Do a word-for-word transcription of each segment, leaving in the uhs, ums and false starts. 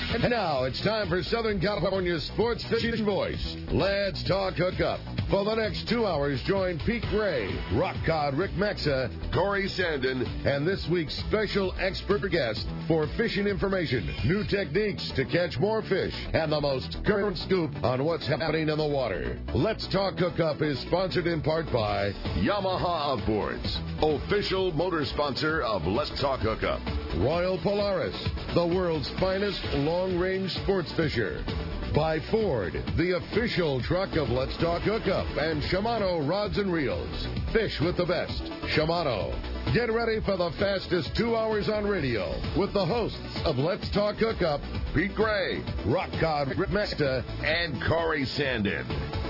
And now it's time for Southern California's sports fishing voice. Let's talk hookup. For the next two hours, join Pete Gray, Rock Cod Rick Maxa, Corey Sandin, and this week's special expert guest for fishing information, new techniques to catch more fish, and the most current scoop on what's happening in the water. Let's Talk Hookup is sponsored in part by Yamaha Outboards, official motor sponsor of Let's Talk Hookup. Royal Polaris, the world's finest long-range sports fisher. By Ford, the official truck of Let's Talk Hookup, and Shimano Rods and Reels. Fish with the best. Shimano. Get ready for the fastest two hours on radio with the hosts of Let's Talk Hookup, Pete Gray, Rock Cod Rick Maxa, and Corey Sandin.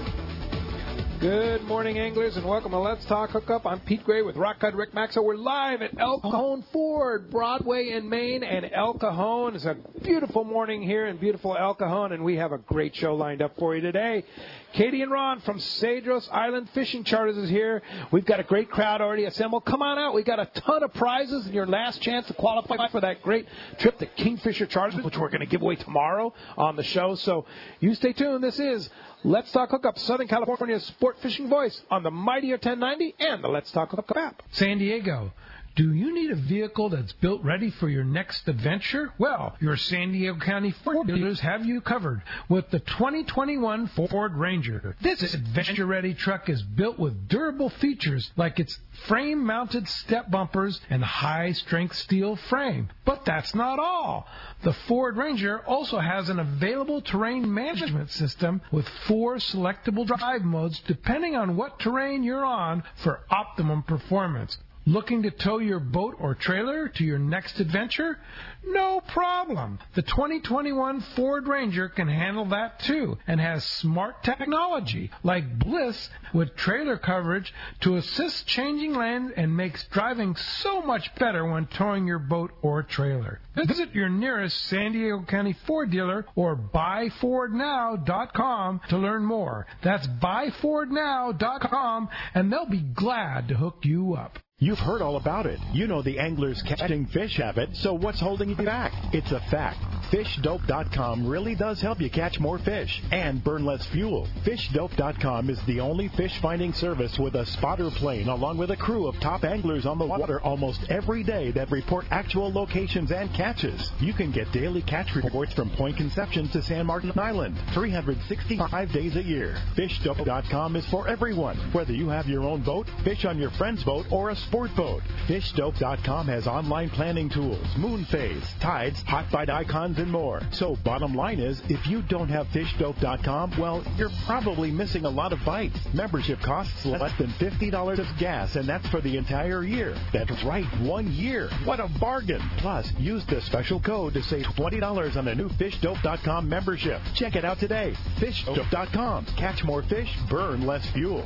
Good morning, anglers, and welcome to Let's Talk Hookup. I'm Pete Gray with Rock Cod Rick Maxa. We're live at El Cajon Ford, Broadway in Maine, and El Cajon. It's a beautiful morning here in beautiful El Cajon, and we have a great show lined up for you today. Katie and Ron from Cedros Island Fishing Charters is here. We've got a great crowd already assembled. Come on out. We've got a ton of prizes and your last chance to qualify for that great trip to Kingfisher Charters, which we're going to give away tomorrow on the show. So you stay tuned. This is Let's Talk Hookup, Southern California's sport fishing voice on the Mightier ten ninety and the Let's Talk Hookup app. San Diego. Do you need a vehicle that's built ready for your next adventure? Well, your San Diego County Ford dealers have you covered with the twenty twenty-one Ford Ranger. This adventure-ready truck is built with durable features like its frame-mounted step bumpers and high-strength steel frame. But that's not all. The Ford Ranger also has an available terrain management system with four selectable drive modes depending on what terrain you're on for optimum performance. Looking to tow your boat or trailer to your next adventure? No problem. The twenty twenty-one Ford Ranger can handle that too and has smart technology like Bliss with trailer coverage to assist changing lanes and makes driving so much better when towing your boat or trailer. Visit your nearest San Diego County Ford dealer or buy ford now dot com to learn more. That's buy ford now dot com and they'll be glad to hook you up. You've heard all about it. You know the angler's catching fish habit, so what's holding you back? It's a fact. fish dope dot com really does help you catch more fish and burn less fuel. fish dope dot com is the only fish finding service with a spotter plane along with a crew of top anglers on the water almost every day that report actual locations and catches. You can get daily catch reports from Point Conception to San Martin Island, three hundred sixty-five days a year. fish dope dot com is for everyone, whether you have your own boat, fish on your friend's boat, or a sport boat. fish dope dot com has online planning tools, moon phase, tides, hot bite icons, and more. So bottom line is, if you don't have fish dope dot com, well, you're probably missing a lot of bites. Membership costs less than fifty dollars of gas, and that's for the entire year. That's right, one year. What a bargain. Plus, use the special code to save twenty dollars on a new fish dope dot com membership. Check it out today. fish dope dot com. Catch more fish, burn less fuel.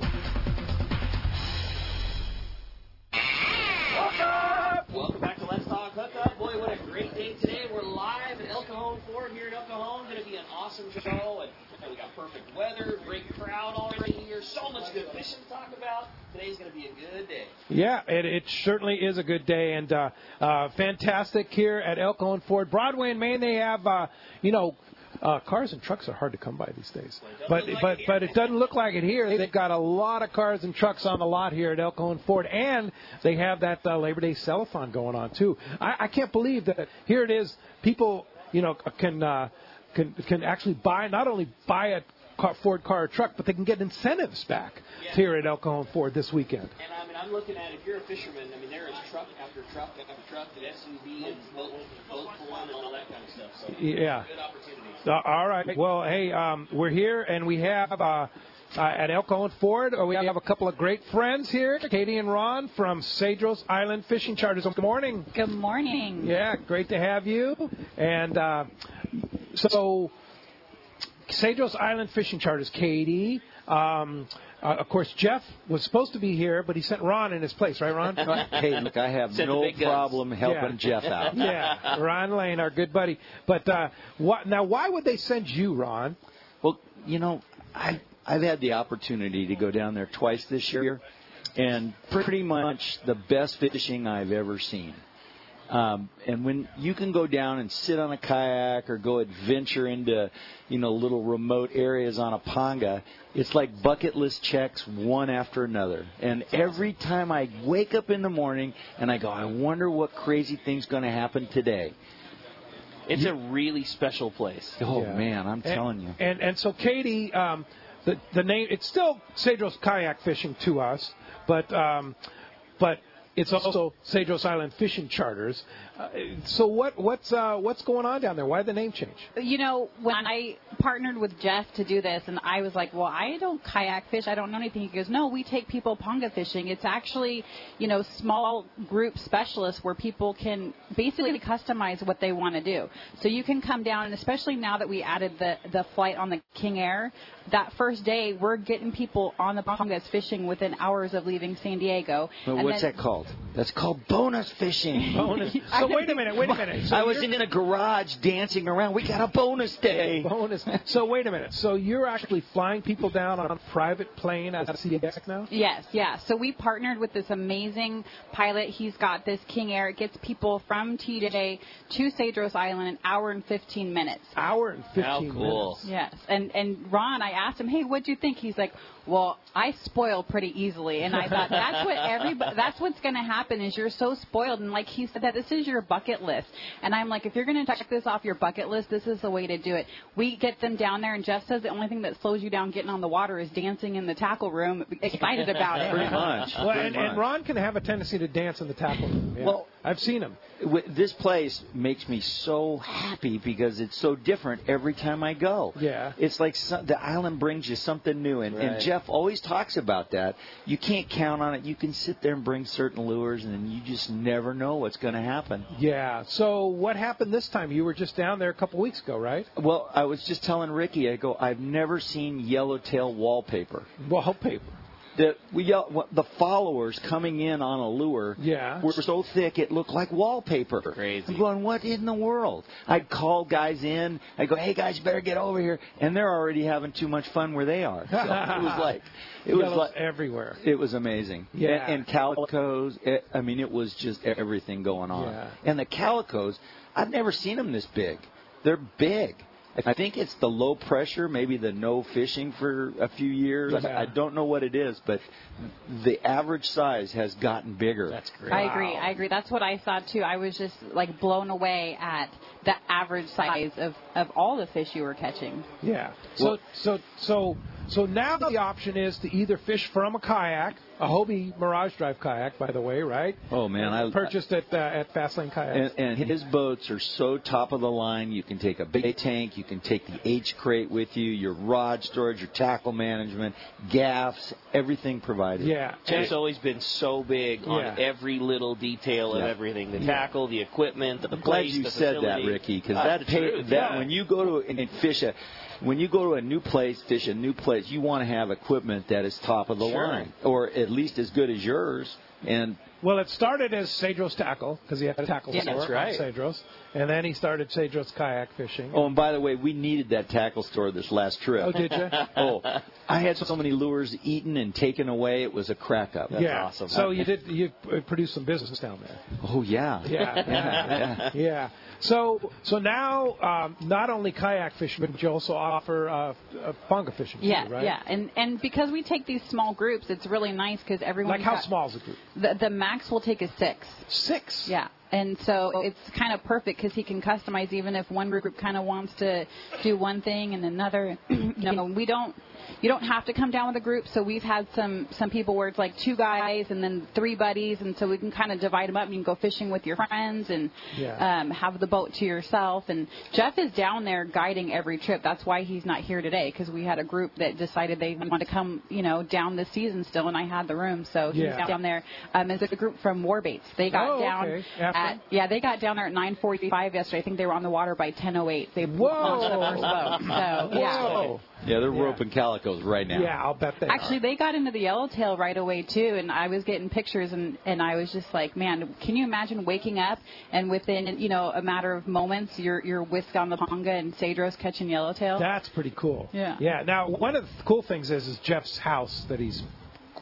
Welcome back to Let's Talk Hookup. Boy, what a great day today. We're live at El Cajon Ford here in El Cajon. Going to be an awesome show. And we got perfect weather, great crowd already here. So much good fishing to talk about. Today's going to be a good day. Yeah, it, it certainly is a good day. And uh, uh, fantastic here at El Cajon Ford. Broadway in Maine, they have, uh, you know, Uh, cars and trucks are hard to come by these days, but like but it but it doesn't look like it here. They've got a lot of cars and trucks on the lot here at El Cajon Ford, and they have that uh, Labor Day sell-a-thon going on too. I, I can't believe that here it is. People, you know, can uh, can can actually buy not only buy a car, Ford car or truck, but they can get incentives back yeah. here at El Cajon Ford this weekend. And I mean, I'm looking at if you're a fisherman, I mean, there is truck after truck after truck, and S U V and boat boat pulling and all that kind of stuff. So yeah. Good opportunities. Uh, all right. Well, hey, um, we're here, and we have uh, uh, at El Cajon Ford, uh, we have a couple of great friends here, Katie and Ron from Cedros Island Fishing Charters. Good morning. Good morning. Yeah, great to have you. And uh, so, Cedros Island Fishing Charters, Katie. Um, uh, of course, Jeff was supposed to be here, but he sent Ron in his place, right, Ron? Hey, look, I have Send no the big guns. problem helping Yeah. Jeff out. Yeah, Ron Lane, our good buddy. But uh, what, now, why would they send you, Ron? Well, you know, I, I've had the opportunity to go down there twice this year, and pretty much the best fishing I've ever seen. Um, and when you can go down and sit on a kayak or go adventure into, you know, little remote areas on a panga, it's like bucket list checks one after another. And every time I wake up in the morning and I go, I wonder what crazy thing's going to happen today. It's a really special place. Oh, Yeah. man, I'm and, telling you. And and so, Katie, um, the the name, it's still Cedros Kayak Fishing to us, but um, but it's also Cedros Island Fishing Charters. Uh, so what what's uh, what's going on down there? Why the name change? You know, when I partnered with Jeff to do this, and I was like, well, I don't kayak fish. I don't know anything. He goes, no, we take people panga fishing. It's actually, you know, small group specialists where people can basically customize what they want to do. So you can come down, and especially now that we added the, the flight on the King Air, that first day we're getting people on the pangas fishing within hours of leaving San Diego. But And what's then, that called? That's called bonus fishing. Bonus. So wait a minute, wait a minute. So I was you're- in a garage dancing around. We got a bonus day. bonus. So wait a minute. So you're actually flying people down on a private plane at C D X now? Yes, yeah. So we partnered with this amazing pilot. He's got this King Air. It gets people from T J to Cedros Island in an hour and fifteen minutes. Hour and fifteen How cool. minutes. Yes. And and Ron, I asked him, hey, what'd you think? He's like, well, I spoil pretty easily. And I thought that's what everybody, that's what's going to happen is you're so spoiled. And like he said, that this is your bucket list. And I'm like, if you're going to check this off your bucket list, this is the way to do it. We get them down there, and Jeff says the only thing that slows you down getting on the water is dancing in the tackle room, excited about it. Pretty much. Well, Pretty and, much. and Ron can have a tendency to dance in the tackle room. Yeah. Well, I've seen him. Wi- This place makes me so happy because it's so different every time I go. Yeah. It's like so, the island brings you something new. And, Right. and Jeff always talks about that. You can't count on it. You can sit there and bring certain lures, and then you just never know what's going to happen. Yeah. So what happened this time? You were just down there a couple weeks ago, right? Well, I was just telling Ricky, I go, I've never seen yellowtail wallpaper. Wallpaper. The, we yell, what- the followers coming in on a lure Yeah. were so thick it looked like wallpaper. Crazy. I'm going, what in the world? I'd call guys in. I go, hey guys, you better get over here, and they're already having too much fun where they are. So it was like, it was Yellows like everywhere. it was amazing. Yeah. And, and calicos. It, I mean, it was just everything going on. Yeah. And the calicos, I've never seen them this big. They're big. I think it's the low pressure, maybe the no fishing for a few years. Yeah. I don't know what it is, but the average size has gotten bigger. That's great. I agree. I agree. That's what I saw too. I was just like blown away at the average size of, of all the fish you were catching. Yeah. So Well- so so so now the option is to either fish from a kayak, a Hobie Mirage Drive kayak, by the way, right? Oh man, I Purchased at uh, at Fastlane Kayaks. And, and his boats are so top of the line. You can take a big tank. You can take the H crate with you, your rod storage, your tackle management, gaffs, everything provided. Yeah. Jeff's always been so big on Yeah. every little detail of Yeah. everything. The Yeah. tackle, the equipment, the I'm glad place, you the said facility. that, Ricky, because That's that the pay, truth, that yeah. when you go to and fish a when you go to a new place, fish a new place, you want to have equipment that is top of the Sure. line, or at least as good as yours. And Well, it started as Cedros Tackle because he had a tackle Yeah, store that's right. on Cedros, and then he started Cedros Kayak Fishing. oh, and by the way, we needed that tackle store this last trip. Oh, did you? Oh, I had so many lures eaten and taken away. It was a crack up. yeah. awesome. So you did you produced some business down there. Oh yeah. Yeah, Yeah, yeah. yeah. So, so now um, not only kayak fishing, but you also offer uh, uh, panga fishing, too, Yeah, right? yeah, and and because we take these small groups, it's really nice because everyone. Like how small is the group? The, the max will take a six. Six. Yeah. And so it's kind of perfect because he can customize even if one group kind of wants to do one thing and another. You know, we don't. You don't have to come down with a group. So we've had some some people where it's like two guys and then three buddies, and so we can kind of divide them up. And you can go fishing with your friends and Yeah. um, have the boat to yourself. And Jeff is down there guiding every trip. That's why he's not here today because we had a group that decided they wanted to come, you know, down this season still, and I had the room. So he's Yeah. down there. Um, as a group from Warbaits, they got Oh, down okay. After? at yeah, they got down there at nine forty-five yesterday. I think they were on the water by ten oh eight. They Whoa. launched the first boat. So yeah. Whoa. Yeah, they're Yeah. roping calicos right now. Yeah, I'll bet they Actually, are. they got into the yellowtail right away too, and I was getting pictures, and and I was just like, man, can you imagine waking up and within you know a matter of moments, you're you're whisked on the panga and Cedros catching yellowtail. That's pretty cool. Yeah. Yeah. Now, one of the cool things is is Jeff's house that he's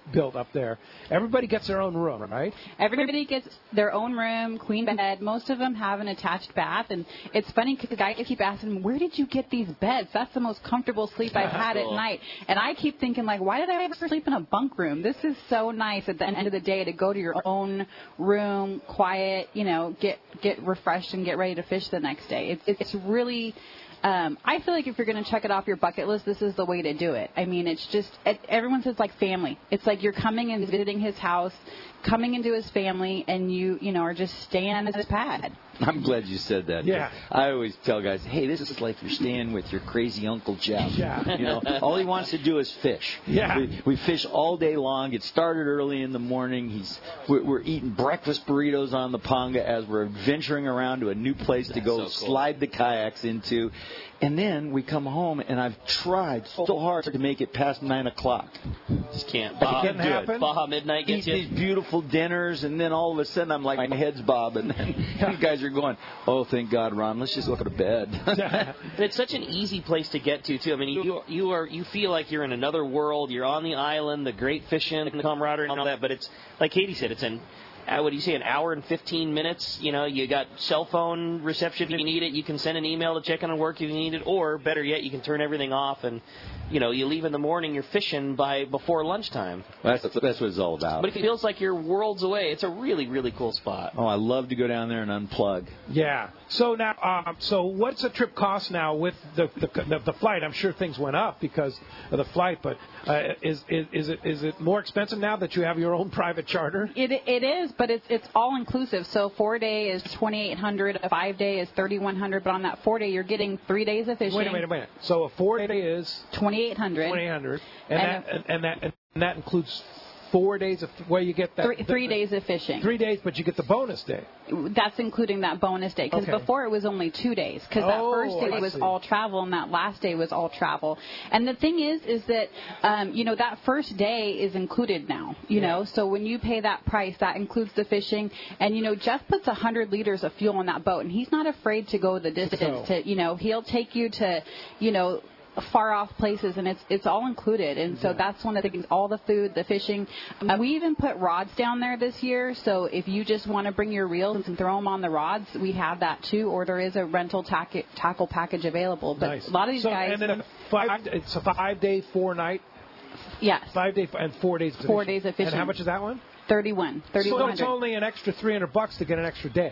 built up there. Everybody gets their own room, right? Everybody gets their own room, queen bed. Most of them have an attached bath, and it's funny because the guys keep asking, "Where did you get these beds? That's the most comfortable sleep I've had cool. at night." And I keep thinking, like, why did I ever sleep in a bunk room? This is so nice at the end of the day to go to your own room, quiet, you know, get get refreshed and get ready to fish the next day. It's it's really. Um, I feel like if you're going to check it off your bucket list, this is the way to do it. I mean, it's just, it, everyone says like family. It's like you're coming and visiting his house, coming into his family, and you, you know, are just staying on his pad. I'm glad you said that. Yeah. I always tell guys, hey, this is like you're staying with your crazy Uncle Jeff. Yeah. You know, all he wants to do is fish. Yeah. We, we fish all day long. It started early in the morning. He's we're, we're eating breakfast burritos on the Ponga as we're venturing around to a new place to That's go so cool. slide the kayaks into. And then we come home, and I've tried so hard to make it past nine o'clock. Just can't. It Baja, can't happen. Baja midnight gets Eat you. these beautiful dinners, and then all of a sudden I'm like, my head's bobbing. And you guys are going, oh, thank God, Ron, let's just go to bed. And it's such an easy place to get to, too. I mean, you you are you feel like you're in another world. You're on the island, the great fishing, the camaraderie, and all that. But it's like Katie said, it's an uh, what do you say, an hour and fifteen minutes. You know, you got cell phone reception if you need it. You can send an email to check on work if you need it, or better yet, you can turn everything off and. You know, you leave in the morning, you're fishing by before lunchtime. That's, that's what it's all about. But it feels like you're worlds away. It's a really, really cool spot. Oh, I love to go down there and unplug. Yeah. So now, um, so what's the trip cost now with the the, the the flight? I'm sure things went up because of the flight, but uh, is, is is it is it more expensive now that you have your own private charter? It it is, but it's it's all inclusive. So four day is twenty-eight hundred, a five day is thirty-one hundred, but on that four day you're getting three days of fishing. Wait a minute, wait a minute. So a four day is twenty-eight hundred. twenty-eight hundred, and, And that and, and that and that includes four days of where you get that Three, three days of fishing. Three days, but you get the bonus day. That's including that bonus day. Because Okay. before it was only two days. Because Oh, that first day I was see. all travel and that last day was all travel. And the thing is, is that, um, you know, that first day is included now. You Yeah. know, so when you pay that price, that includes the fishing. And, you know, Jeff puts one hundred liters of fuel on that boat. And he's not afraid to go the distance. So. To, you know, he'll take you to, you know, far off places, and it's it's all included. And so Yeah. that's one of the things, all the food, the fishing. Uh, we even put rods down there this year, so if you just want to bring your reels and throw them on the rods, we have that too, or there is a rental tack- tackle package available. But Nice. a lot of these so, guys, and then a five, it's a five day, four night, yes, five day, and four days. Of Four fishing. days of fishing. And how much is that one? thirty-one, So thirty-one it's hundred. only an extra three hundred bucks to get an extra day.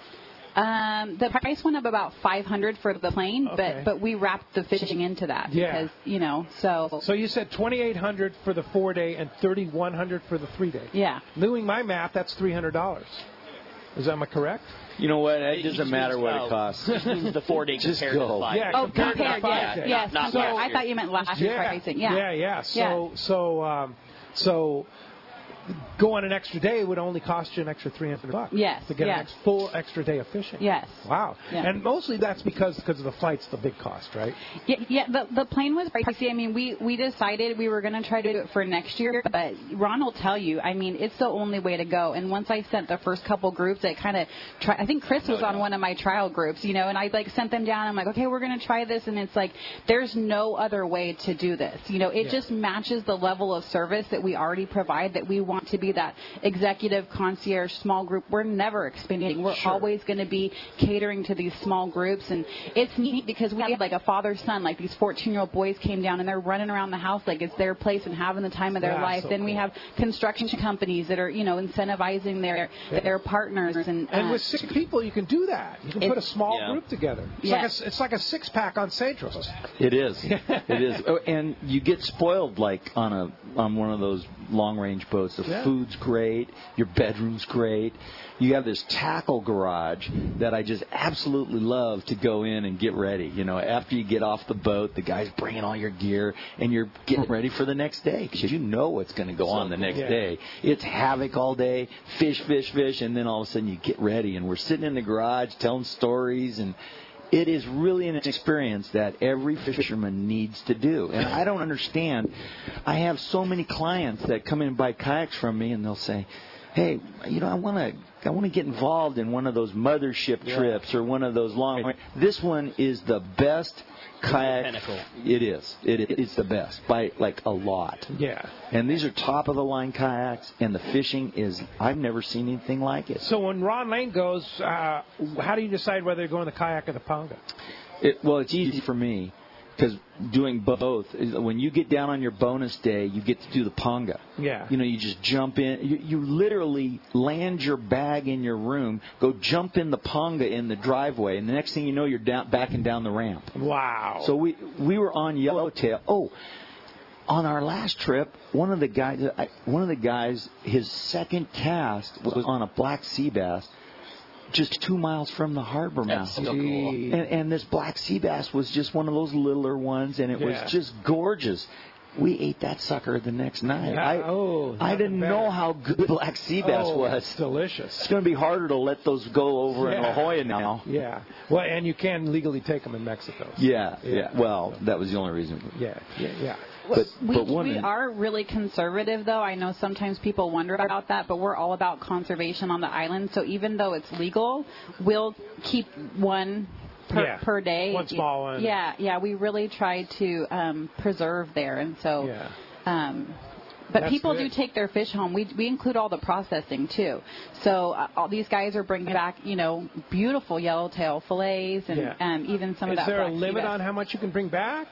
Um, the price went up about five hundred for the plane, Okay. but but we wrapped the fishing into that Yeah. because you know so. So you said twenty-eight hundred for the four day and thirty-one hundred for the three day. Yeah. Doing my math, that's three hundred dollars. Is that am I correct? You know what? It He doesn't just matter means, what uh, it costs. Just means the four day Just compared to go. the five. Yeah. Oh, compared to compared, the yes, five day. yes. Not I'm sorry. last I year. thought you meant last year's Yeah. pricing. Yeah. Yeah, yeah. So Yeah. so um, so go on an extra day would only cost you an extra three hundred bucks. Yes, To get yes. an ex- full extra day of fishing. Yes. Wow. Yeah. And mostly that's because because of the flight's the big cost, right? Yeah, yeah. The the plane was pricey. I mean, we we decided we were going to try to do it for next year, but Ron will tell you. I mean, it's the only way to go. And once I sent the first couple groups, it kind of try. I think Chris was on one of my trial groups, you know, and I like sent them down. I'm like, okay, we're going to try this, and it's like there's no other way to do this. You know, it Yeah. just matches the level of service that we already provide. That we want to be that executive concierge small group. We're never expanding. We're Sure. always going to be catering to these small groups, and it's neat because we have like a father son, like these fourteen year old boys came down and they're running around the house like it's their place and having the time of their That's life. so Then we cool. have construction companies that are, you know, incentivizing their their partners, and, And uh, with six people, you can do that. You can It's- put a small Yeah. group together. It's Yeah. like a, it's like a six pack on Cedros. It is. It is. Oh, and you get spoiled like on a on one of those long range boats. The Yeah. food's great. Your bedroom's great. You have this tackle garage that I just absolutely love to go in and get ready. You know, after you get off the boat, the guy's bringing all your gear, and you're getting ready for the next day because you know what's going to go on the next Yeah. day. It's havoc all day, fish, fish, fish, and then all of a sudden you get ready, and we're sitting in the garage telling stories, and it is really an experience that every fisherman needs to do. And I don't understand. I have so many clients that come in and buy kayaks from me, and they'll say, hey, you know, I want to I want to get involved in one of those mothership yeah. trips or one of those long. This one is the best kayak. It is. It is the best by like a lot. Yeah. And these are top of the line kayaks, and the fishing is I've never seen anything like it. So when Ron Lane goes, uh, how do you decide whether you're going the kayak or the Ponga? It, well, it's easy for me. Because doing both, when you get down on your bonus day, you get to do the Ponga. Yeah. You know, you just jump in. You, you literally land your bag in your room, go jump in the Ponga in the driveway, and the next thing you know, you're down, backing down the ramp. Wow. So we we were on Yellowtail. Oh, on our last trip, one of the guys, one of the guys, his second cast was on a black sea bass. Just two miles from the harbor mouth. That's so cool. And, and this black sea bass was just one of those littler ones, and it yeah. was just gorgeous. We ate that sucker the next night. Yeah. I, oh, I didn't better. know how good black sea bass oh, was. It's delicious. It's going to be harder to let those go over yeah. in La Jolla now. Yeah. Well, and you can legally take them in Mexico. So. Yeah, yeah, yeah. Well, that was the only reason. Yeah, yeah, yeah. But, we, but one we are really conservative, though. I know sometimes people wonder about that, but we're all about conservation on the island. So even though it's legal, we'll keep one per, yeah. per day. One small one. Yeah, yeah. We really try to um, preserve there, and so. Yeah. Um, But That's people good. do take their fish home. We we include all the processing too. So uh, all these guys are bringing back, you know, beautiful yellowtail fillets and Yeah. um, even some Is of that. there a black sea limit bass. on how much you can bring back?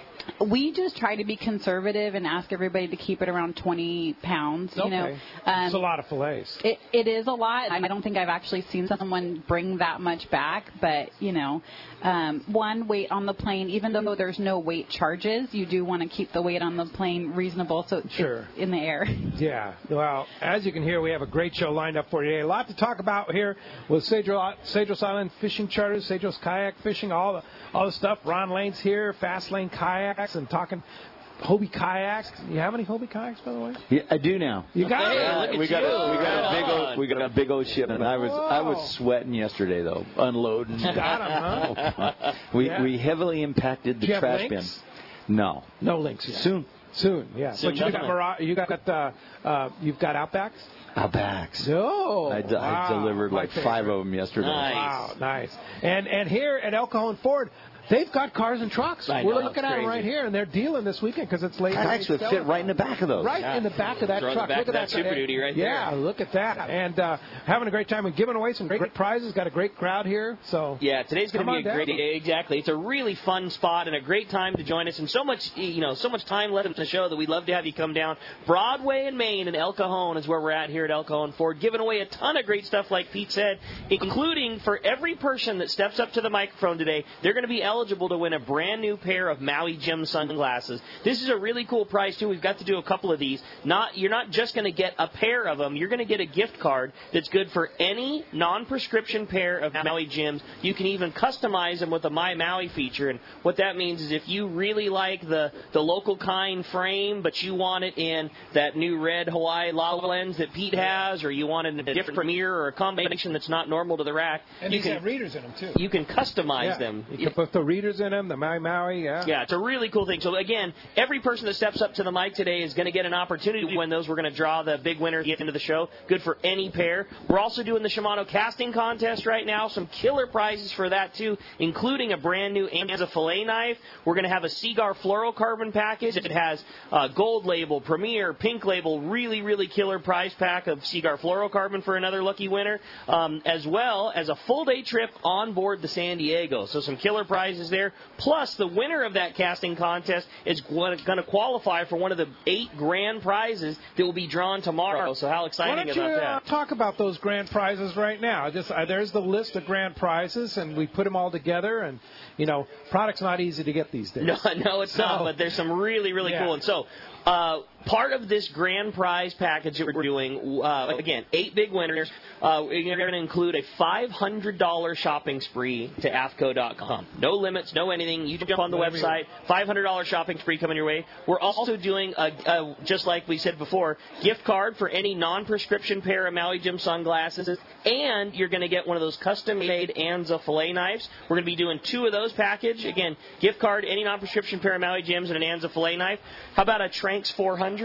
We just try to be conservative and ask everybody to keep it around twenty pounds. You okay. know, um, It's a lot of fillets. It, it is a lot. I don't think I've actually seen someone bring that much back, but you know, um, one, weight on the plane. Even though there's no weight charges, you do want to keep the weight on the plane reasonable, so Sure. it's in the air. Yeah. Well, as you can hear, we have a great show lined up for you today. A lot to talk about here with Cedros, Cedros Island Fishing Charters, Cedros Kayak Fishing, all the all the stuff. Ron Lane's here, Fast Lane Kayaks, and talking Hobie kayaks. You have any Hobie kayaks, by the way? Yeah, I do now. You got Hey, it. look at we got you. a, we got a Right big old on. we got a big old ship, and I was I was sweating yesterday though, unloading. Got 'em, huh? we Yeah. we heavily impacted the Do you have trash links? bin. No, No links yet. soon. Soon, yeah. Soon, but you got definitely. Mara- you got uh, uh, you've got Outbacks. Outbacks. No, I, d- I wow. delivered My like favorite. five of them yesterday. Nice. Wow, nice. And and here at El Cajon Ford, they've got cars and trucks. I We're know, looking it's at them crazy. right here, and they're dealing this weekend because it's late. Kayaks would fit right in the back of those. Right Yeah. in the back of that Throw in the truck. back Look of at that Super Duty right yeah, there. look at that. And uh, having a great time and giving away some great, great prizes. Got a great crowd here. So Yeah, today's going Come to be a on great down. day. Exactly. It's a really fun spot and a great time to join us. And so much, you know, so much time left in the show that we'd love to have you come down. Broadway and Main in El Cajon is where we're at here at El Cajon Ford, giving away a ton of great stuff, like Pete said, including for every person that steps up to the microphone today, they're going to be eligible to win a brand new pair of Maui Jim sunglasses. This is a really cool prize too. We've got to do a couple of these. Not you're not just going to get a pair of them. You're going to get a gift card that's good for any non-prescription pair of Maui Jims. You can even customize them with a My Maui feature. And what that means is if you really like the the local kind frame, but you want it in that new red Hawaii lava lens that Pete has, or you want it in a different mirror or a combination that's not normal to the rack, and you these can have readers in them too. you can customize yeah. them. You can put the readers in them, the Maui Maui. Yeah. Yeah, it's a really cool thing. So, again, every person that steps up to the mic today is going to get an opportunity to win those. We're going to draw the big winner at the end of the show. Good for any pair. We're also doing the Shimano casting contest right now. Some killer prizes for that, too, including a brand new Anza fillet knife. We're going to have a Seagar fluorocarbon package. It has uh, gold label, premier, pink label, really, really killer prize pack of Seagar fluorocarbon for another lucky winner, um, as well as a full-day trip on board the San Diego. So some killer prizes there. Plus, the winner of that casting contest is going to qualify for one of the eight grand prizes that will be drawn tomorrow. So how Why exciting don't you about uh, that? talk about those grand prizes right now? Just uh, there's the list of grand prizes, and we put them all together. And you know, product's not easy to get these days. No, no, it's So- not. But there's some really, really Yeah. cool ones. So. Uh, part of this grand prize package that we're doing, uh, again, eight big winners, uh, you're going to include a five hundred dollars shopping spree to A F C O dot com. No limits, no anything. You jump on the Whatever you website, five hundred dollars shopping spree coming your way. We're also doing, a, a, just like we said before, gift card for any non-prescription pair of Maui Jim sunglasses, and you're going to get one of those custom-made Anza fillet knives. We're going to be doing two of those package. Again, gift card, any non-prescription pair of Maui Jims, and an Anza fillet knife. How about a Tranks four hundred?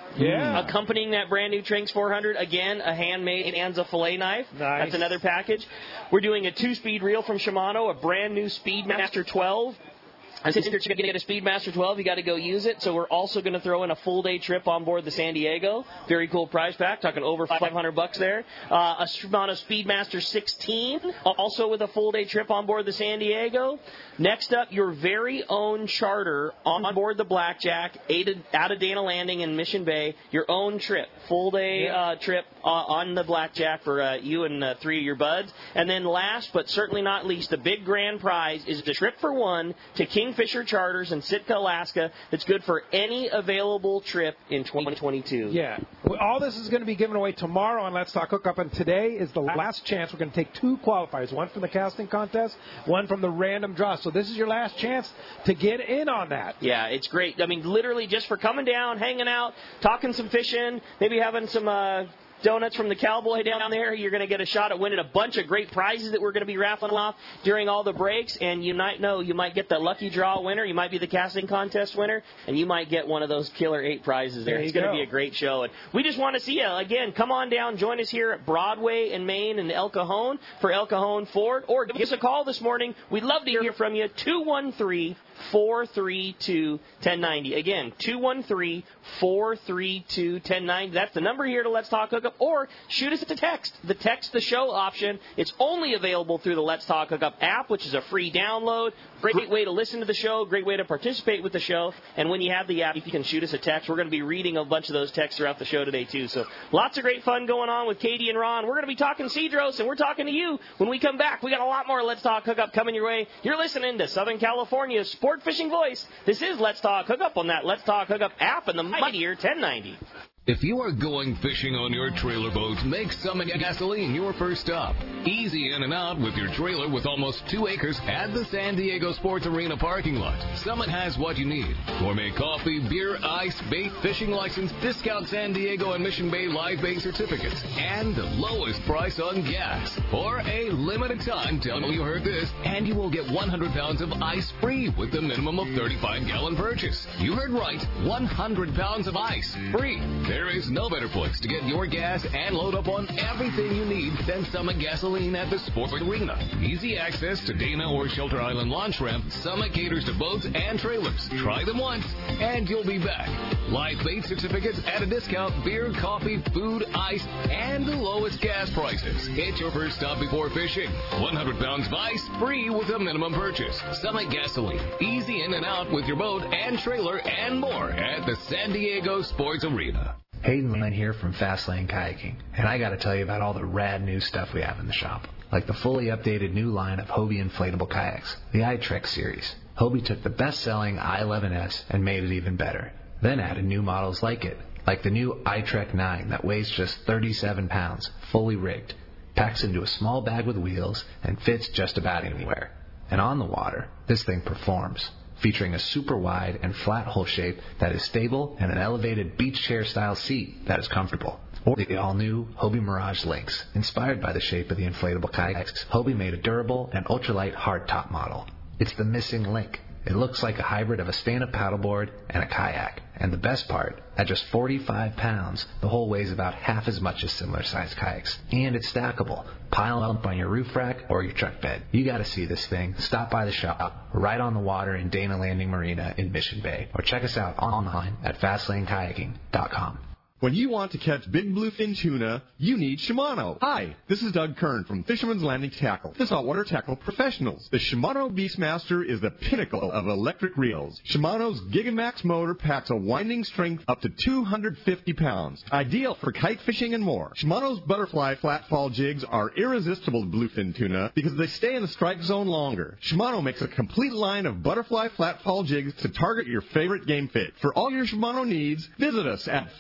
Yeah. Accompanying that brand new Trinx four hundred, again, a handmade Anza fillet knife. Nice. That's another package. We're doing a two-speed reel from Shimano, a brand new Speedmaster twelve. And since you're going to get a Speedmaster twelve, you got to go use it. So we're also going to throw in a full day trip on board the San Diego. Very cool prize pack, talking over five hundred bucks there. Uh, a Shimano Speedmaster sixteen, also with a full day trip on board the San Diego. Next up, your very own charter on board the Blackjack, out of Dana Landing in Mission Bay. Your own trip, full day uh, trip uh, on the Blackjack for uh, you and uh, three of your buds. And then last, but certainly not least, the big grand prize is the trip for one to Kingfisher Charters in Sitka, Alaska. That's good for any available trip in twenty twenty-two. Yeah. Well, all this is going to be given away tomorrow on Let's Talk Hookup, and today is the last chance. We're going to take two qualifiers, one from the casting contest, one from the random draw. So this is your last chance to get in on that. Yeah, it's great. I mean, literally just for coming down, hanging out, talking some fishing, maybe having some uh, donuts from the Cowboy down there. You're going to get a shot at winning a bunch of great prizes that we're going to be raffling off during all the breaks. And you might know, you might get the lucky draw winner. You might be the casting contest winner. And you might get one of those killer eight prizes there. there It's going go. to be a great show. And we just want to see you. Again, come on down. Join us here at Broadway in Maine and El Cajon for El Cajon Ford. Or give us a call this morning. We'd love to hear from you. two one three, four three two, one oh nine oh. Again, two one three, four three two, one oh nine oh. That's the number here to Let's Talk Hookup. Or shoot us a text. The text the show option. It's only available through the Let's Talk Hookup app, which is a free download. Great way to listen to the show. Great way to participate with the show. And when you have the app, you can shoot us a text. We're going to be reading a bunch of those texts throughout the show today, too. So lots of great fun going on with Katie and Ron. We're going to be talking Cedros, and we're talking to you when we come back. We got a lot more Let's Talk Hookup coming your way. You're listening to Southern California's sport fishing voice. This is Let's Talk Hookup on that Let's Talk Hookup app and the mightier ten ninety. If you are going fishing on your trailer boat, make Summit Gasoline your first stop. Easy in and out with your trailer with almost two acres at the San Diego Sports Arena parking lot. Summit has what you need. Gourmet coffee, beer, ice, bait, fishing license, discount San Diego and Mission Bay live bait certificates, and the lowest price on gas. For a limited time, tell me you heard this, and you will get one hundred pounds of ice free with the minimum of thirty-five gallon purchase. You heard right, one hundred pounds of ice free. There is no better place to get your gas and load up on everything you need than Summit Gasoline at the Sports Arena. Easy access to Dana or Shelter Island launch ramp. Summit caters to boats and trailers. Try them once, and you'll be back. Live bait certificates at a discount, beer, coffee, food, ice, and the lowest gas prices. It's your first stop before fishing. one hundred pounds of ice free with a minimum purchase. Summit Gasoline. Easy in and out with your boat and trailer and more at the San Diego Sports Arena. Hayden Lane here from Fastlane Kayaking, and I got to tell you about all the rad new stuff we have in the shop, like the fully updated new line of Hobie inflatable kayaks, the iTrek series. Hobie took the best-selling I eleven S and made it even better, then added new models like it, like the new iTrek nine that weighs just thirty-seven pounds, fully rigged, packs into a small bag with wheels, and fits just about anywhere. And on the water, this thing performs, featuring a super wide and flat hull shape that is stable and an elevated beach chair style seat that is comfortable. Or the all-new Hobie Mirage Lynx. Inspired by the shape of the inflatable kayaks, Hobie made a durable and ultralight hardtop model. It's the missing link. It looks like a hybrid of a stand-up paddleboard and a kayak. And the best part, at just forty-five pounds, the hull weighs about half as much as similar-sized kayaks. And it's stackable. Pile up on your roof rack or your truck bed. You gotta see this thing. Stop by the shop, right on the water in Dana Landing Marina in Mission Bay. Or check us out online at fastlane kayaking dot com. When you want to catch big bluefin tuna, you need Shimano. Hi, this is Doug Kern from Fisherman's Landing Tackle, the saltwater tackle professionals. The Shimano Beastmaster is the pinnacle of electric reels. Shimano's Gigamax motor packs a winding strength up to two hundred fifty pounds, ideal for kite fishing and more. Shimano's butterfly flat-fall jigs are irresistible to bluefin tuna because they stay in the strike zone longer. Shimano makes a complete line of butterfly flat-fall jigs to target your favorite game fish. For all your Shimano needs, visit us at Fisherman's Landing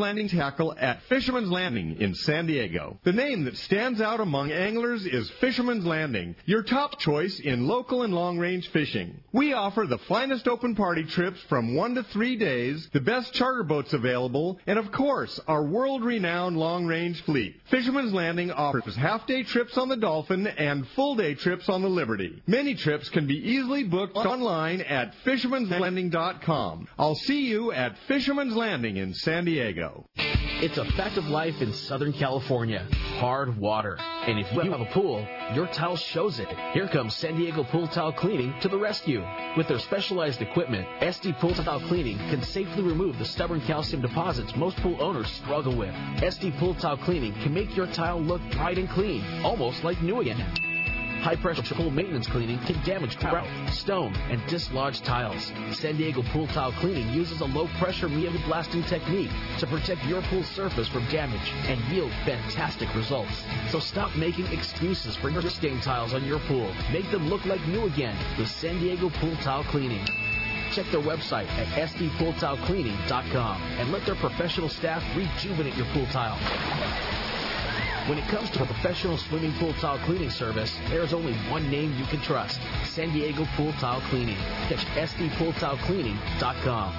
Landing Tackle at Fisherman's Landing in San Diego. The name that stands out among anglers is Fisherman's Landing, your top choice in local and long-range fishing. We offer the finest open party trips from one to three days, the best charter boats available, and of course, our world-renowned long-range fleet. Fisherman's Landing offers half-day trips on the Dolphin and full-day trips on the Liberty. Many trips can be easily booked online at fishermans landing dot com. I'll see you at Fisherman's Landing in San Diego. It's a fact of life in Southern California. Hard water. And if you have a pool, your tile shows it. Here comes San Diego Pool Tile Cleaning to the rescue. With their specialized equipment, S D Pool Tile Cleaning can safely remove the stubborn calcium deposits most pool owners struggle with. S D Pool Tile Cleaning can make your tile look bright and clean, almost like new again. High-pressure pool maintenance cleaning can damage grout, stone, and dislodged tiles. San Diego Pool Tile Cleaning uses a low-pressure metal blasting technique to protect your pool surface from damage and yield fantastic results. So stop making excuses for your stain tiles on your pool. Make them look like new again with San Diego Pool Tile Cleaning. Check their website at s d pool tile cleaning dot com and let their professional staff rejuvenate your pool tile. When it comes to a professional swimming pool tile cleaning service, there's only one name you can trust: San Diego Pool Tile Cleaning. Catch s d pool tile cleaning dot com.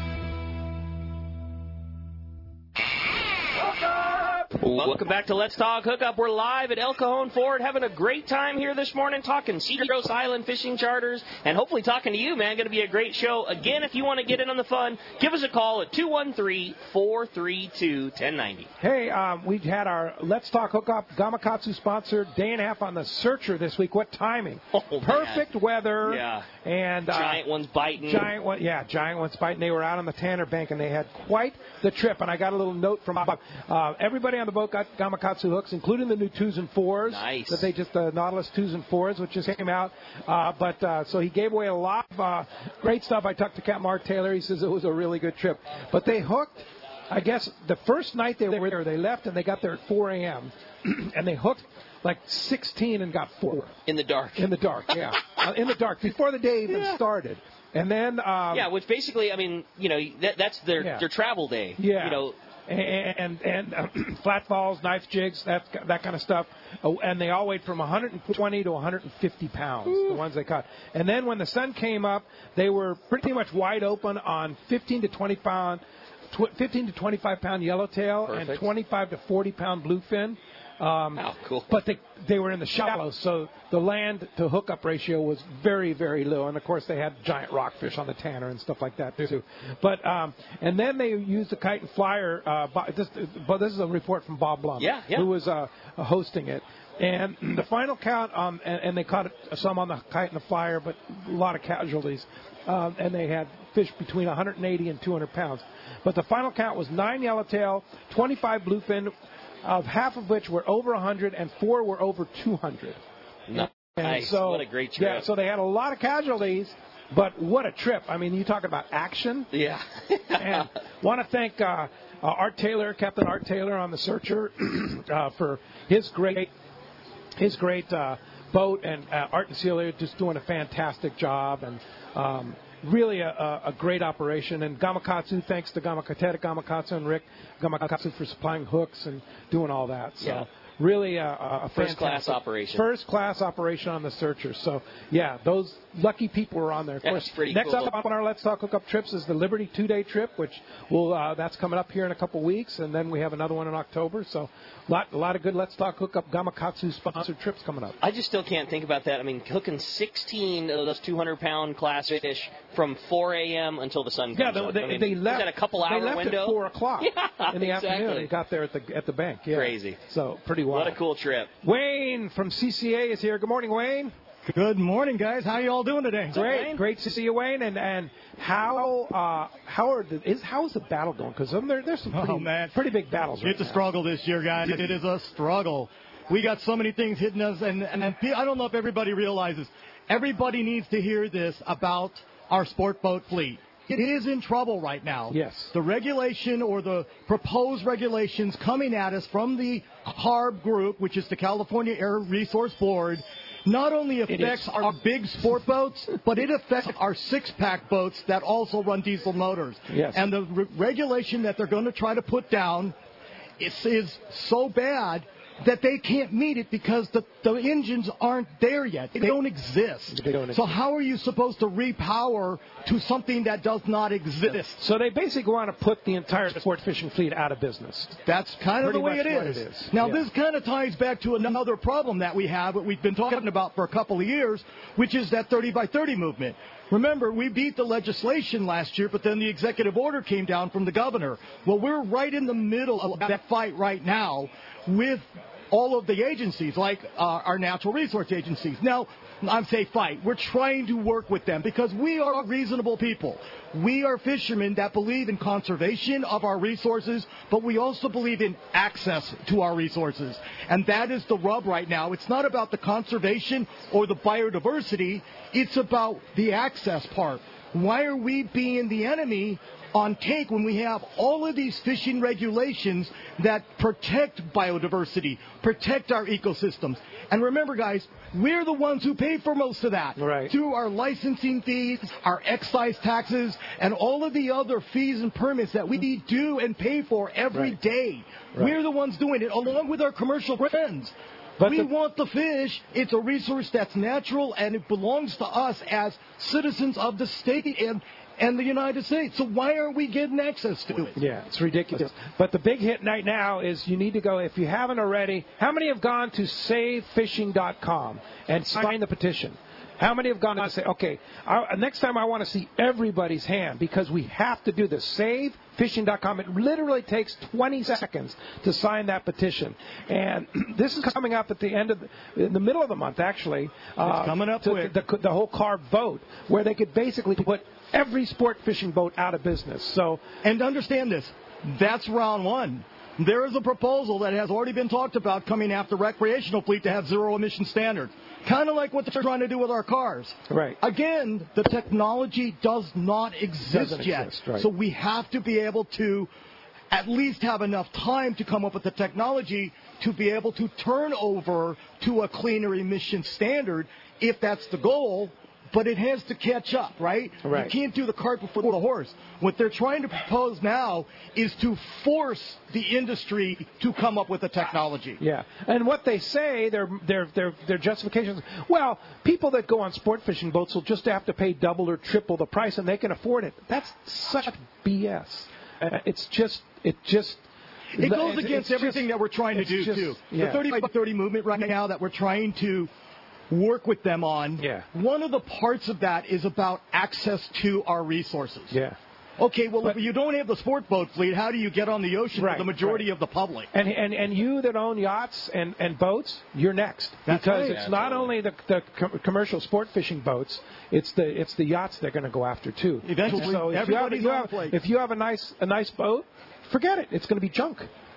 Welcome back to Let's Talk Hookup. We're live at El Cajon Ford, having a great time here this morning, talking Cedros Island fishing charters, and hopefully talking to you, man. Going to be a great show. Again, if you want to get in on the fun, give us a call at two one three, four three two, one zero nine zero. Hey, um, we had our Let's Talk Hookup Gamakatsu sponsored day and a half on the Searcher this week. What timing? Oh, Perfect man. weather. Yeah. And uh, giant ones biting. Giant one, yeah, giant ones biting. They were out on the Tanner Bank, and they had quite the trip. And I got a little note from Bob. Uh, everybody on the boat got Gamakatsu hooks, including the new twos and fours. Nice. That they just, the uh, Nautilus twos and fours, which just came out. Uh, but uh, so he gave away a lot of uh, great stuff. I talked to Captain Mark Taylor. He says it was a really good trip. But they hooked, I guess, the first night they were there, they left and they got there at four a.m. and they hooked like sixteen and got four. In the dark. In the dark, yeah. uh, in the dark, before the day even yeah. started. And then... Um, yeah, which basically, I mean, you know, that, that's their, yeah. their travel day. Yeah. You know, and and uh, flat falls, knife jigs, that that kind of stuff, uh, and they all weighed from one hundred twenty to one hundred fifty pounds. Ooh. The ones they caught. And then when the sun came up, they were pretty much wide open on fifteen to twenty pound, tw- fifteen to twenty-five pound yellowtail. Perfect. And twenty-five to forty pound bluefin. Um, oh, cool. But they they were in the shallows, so the land to hookup ratio was very, very low. And, of course, they had giant rockfish on the Tanner and stuff like that, too. But um, and then they used the kite and flyer. Uh, this, but this is a report from Bob Blum, yeah, yeah. who was uh, hosting it. And the final count, um, and, and they caught some on the kite and the flyer, but a lot of casualties. Um, and they had fish between one hundred eighty and two hundred pounds. But the final count was nine yellowtail, twenty-five bluefin, of half of which were over one hundred and four were over two hundred. Nice. And so, what a great trip. Yeah, so they had a lot of casualties, but what a trip. I mean, you talking about action. Yeah. And want to thank uh, uh, Art Taylor, Captain Art Taylor on the Searcher uh, for his great his great uh, boat, and uh, Art and Celia just doing a fantastic job, and um, really a, a great operation. And Gamakatsu, thanks to Gamakateta Gamakatsu and Rick Gamakatsu for supplying hooks and doing all that. So yeah. really a, a first class operation. First class operation on the Searcher. So yeah, those lucky people were on there. Of that's course, pretty next cool. up on our Let's Talk Hookup trips is the Liberty two-day trip, which will uh, that's coming up here in a couple weeks, and then we have another one in October. So a lot, a lot of good Let's Talk Hookup Gamakatsu sponsored trips coming up. I just still can't think about that. I mean, hooking sixteen of those two hundred pound class fish from four a.m. until the sun comes yeah, they, up. they, I mean, they left. Was that a couple hour they left window? At four o'clock yeah, in the exactly. afternoon. They got there at the at the bank. Yeah. Crazy. So pretty wild. What a cool trip. Wayne from C C A is here. Good morning, Wayne. Good morning, guys. How you all doing today? Great, Wayne? great to see you, Wayne. And and how uh, how are the, is how is the battle going? Because there, there's some pretty, oh, man. pretty big battles. Right it's now. a struggle this year, guys. It is a struggle. We got so many things hitting us, and, and and I don't know if everybody realizes. Everybody needs to hear this about our sport boat fleet. It is in trouble right now. Yes. The regulation or the proposed regulations coming at us from the C A R B group, which is the California Air Resource Board, not only affects our big sport boats, but it affects our six-pack boats that also run diesel motors. Yes. And the re- regulation that they're going to try to put down is, is so bad that they can't meet it because the, the engines aren't there yet. They don't exist. They don't exist. So how are you supposed to repower to something that does not exist? So they basically want to put the entire sport fishing fleet out of business. That's kind of Pretty the way much it what is. it is. Now, Yeah. this kind of ties back to another problem that we have, that we've been talking about for a couple of years, which is that thirty by thirty movement. Remember, we beat the legislation last year, but then the executive order came down from the governor. Well, we're right in the middle of that fight right now with all of the agencies, like uh, our natural resource agencies. Now, I'm saying fight. We're trying to work with them because we are reasonable people. We are fishermen that believe in conservation of our resources, but we also believe in access to our resources. And that is the rub right now. It's not about the conservation or the biodiversity. It's about the access part. Why are we being the enemy on take when we have all of these fishing regulations that protect biodiversity, protect our ecosystems? And remember, guys, we're the ones who pay for most of that. Right. Through our licensing fees, our excise taxes, and all of the other fees and permits that we do and pay for every Right. day. Right. We're the ones doing it, along with our commercial friends. But we the- want the fish. It's a resource that's natural, and it belongs to us as citizens of the state and, and the United States. So why aren't we getting access to it? Yeah, it's ridiculous. But the big hit right now is you need to go, if you haven't already, how many have gone to save fishing dot com and signed the petition? How many have gone to say, okay, I, next time I want to see everybody's hand because we have to do this. save fishing dot com. It literally takes twenty seconds to sign that petition. And this is coming up at the end of, the, in the middle of the month, actually. Uh, It's coming up to quick. the, the whole carb vote, where they could basically put every sport fishing boat out of business. So, and understand this, that's round one. There is a proposal that has already been talked about coming after recreational fleet to have zero emission standard. Kind of like what they're trying to do with our cars. Right. Again, the technology does not exist Doesn't yet. exist, right. So we have to be able to at least have enough time to come up with the technology to be able to turn over to a cleaner emission standard if that's the goal. But it has to catch up, right? Right. You can't do the cart before the horse. What they're trying to propose now is to force the industry to come up with the technology. yeah. And what they say, their their their their justifications, well, people that go on sport fishing boats will just have to pay double or triple the price and they can afford it. That's such B S. Uh, it's just it just It goes it's- against it's everything just- that we're trying to it's do, just- too. yeah. The thirty by thirty movement right now that we're trying to work with them on, Yeah. one of the parts of that is about access to our resources. Yeah. Okay, well, But- if you don't have the sport boat fleet, how do you get on the ocean Right, for the majority right. of the public? And, and and you that own yachts and, and boats, you're next. That's because right. it's Yeah, not totally. only the, the com- commercial sport fishing boats, it's the it's the yachts they're going to go after too. Eventually, so if you have, everybody's you on have- the plate. if you have a nice a nice boat, forget it. It's going to be junk.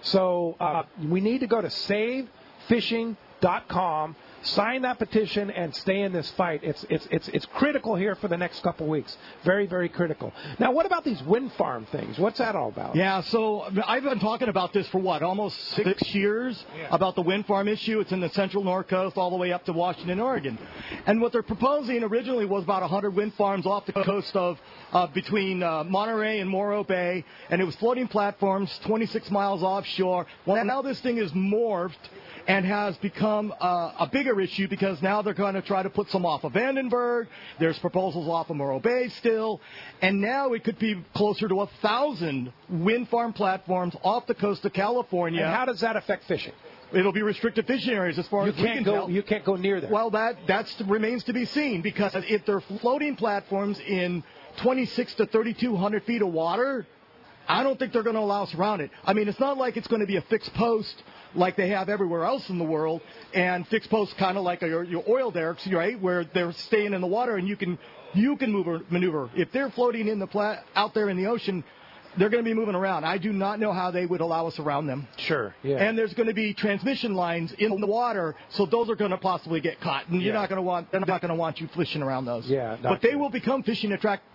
So uh, we need to go to save fishing dot com. Sign that petition and stay in this fight. It's it's it's it's critical here for the next couple weeks. Very very critical. Now, what about these wind farm things? What's that all about? Yeah, so I've been talking about this for what, almost six years, about the wind farm issue. It's in the central North Coast all the way up to Washington, Oregon. And what they're proposing originally was about one hundred wind farms off the coast of uh, between uh, Monterey and Morro Bay, and it was floating platforms twenty-six miles offshore. Well, now this thing is morphed and has become uh, a bigger issue because now they're going to try to put some off of Vandenberg. There's proposals off of Morro Bay still. And now it could be closer to a thousand wind farm platforms off the coast of California. And how does that affect fishing? It'll be restricted fishing areas as far You as we can't can go. tell. You can't go near there. Well, that that's remains to be seen because if they're floating platforms in twenty-six to thirty-two hundred feet of water, I don't think they're going to allow us around it. I mean, it's not like it's going to be a fixed post like they have everywhere else in the world, and fixed posts kind of like your, your oil derricks, right, where they're staying in the water and you can you can move or maneuver. If they're floating in the pla- out there in the ocean, they're going to be moving around. I do not know how they would allow us around them. Sure. Yeah. And there's going to be transmission lines in the water, so those are going to possibly get caught, and you're Yeah. not going to want they're not going to want you fishing around those. Yeah, not But they true. will become fishing attract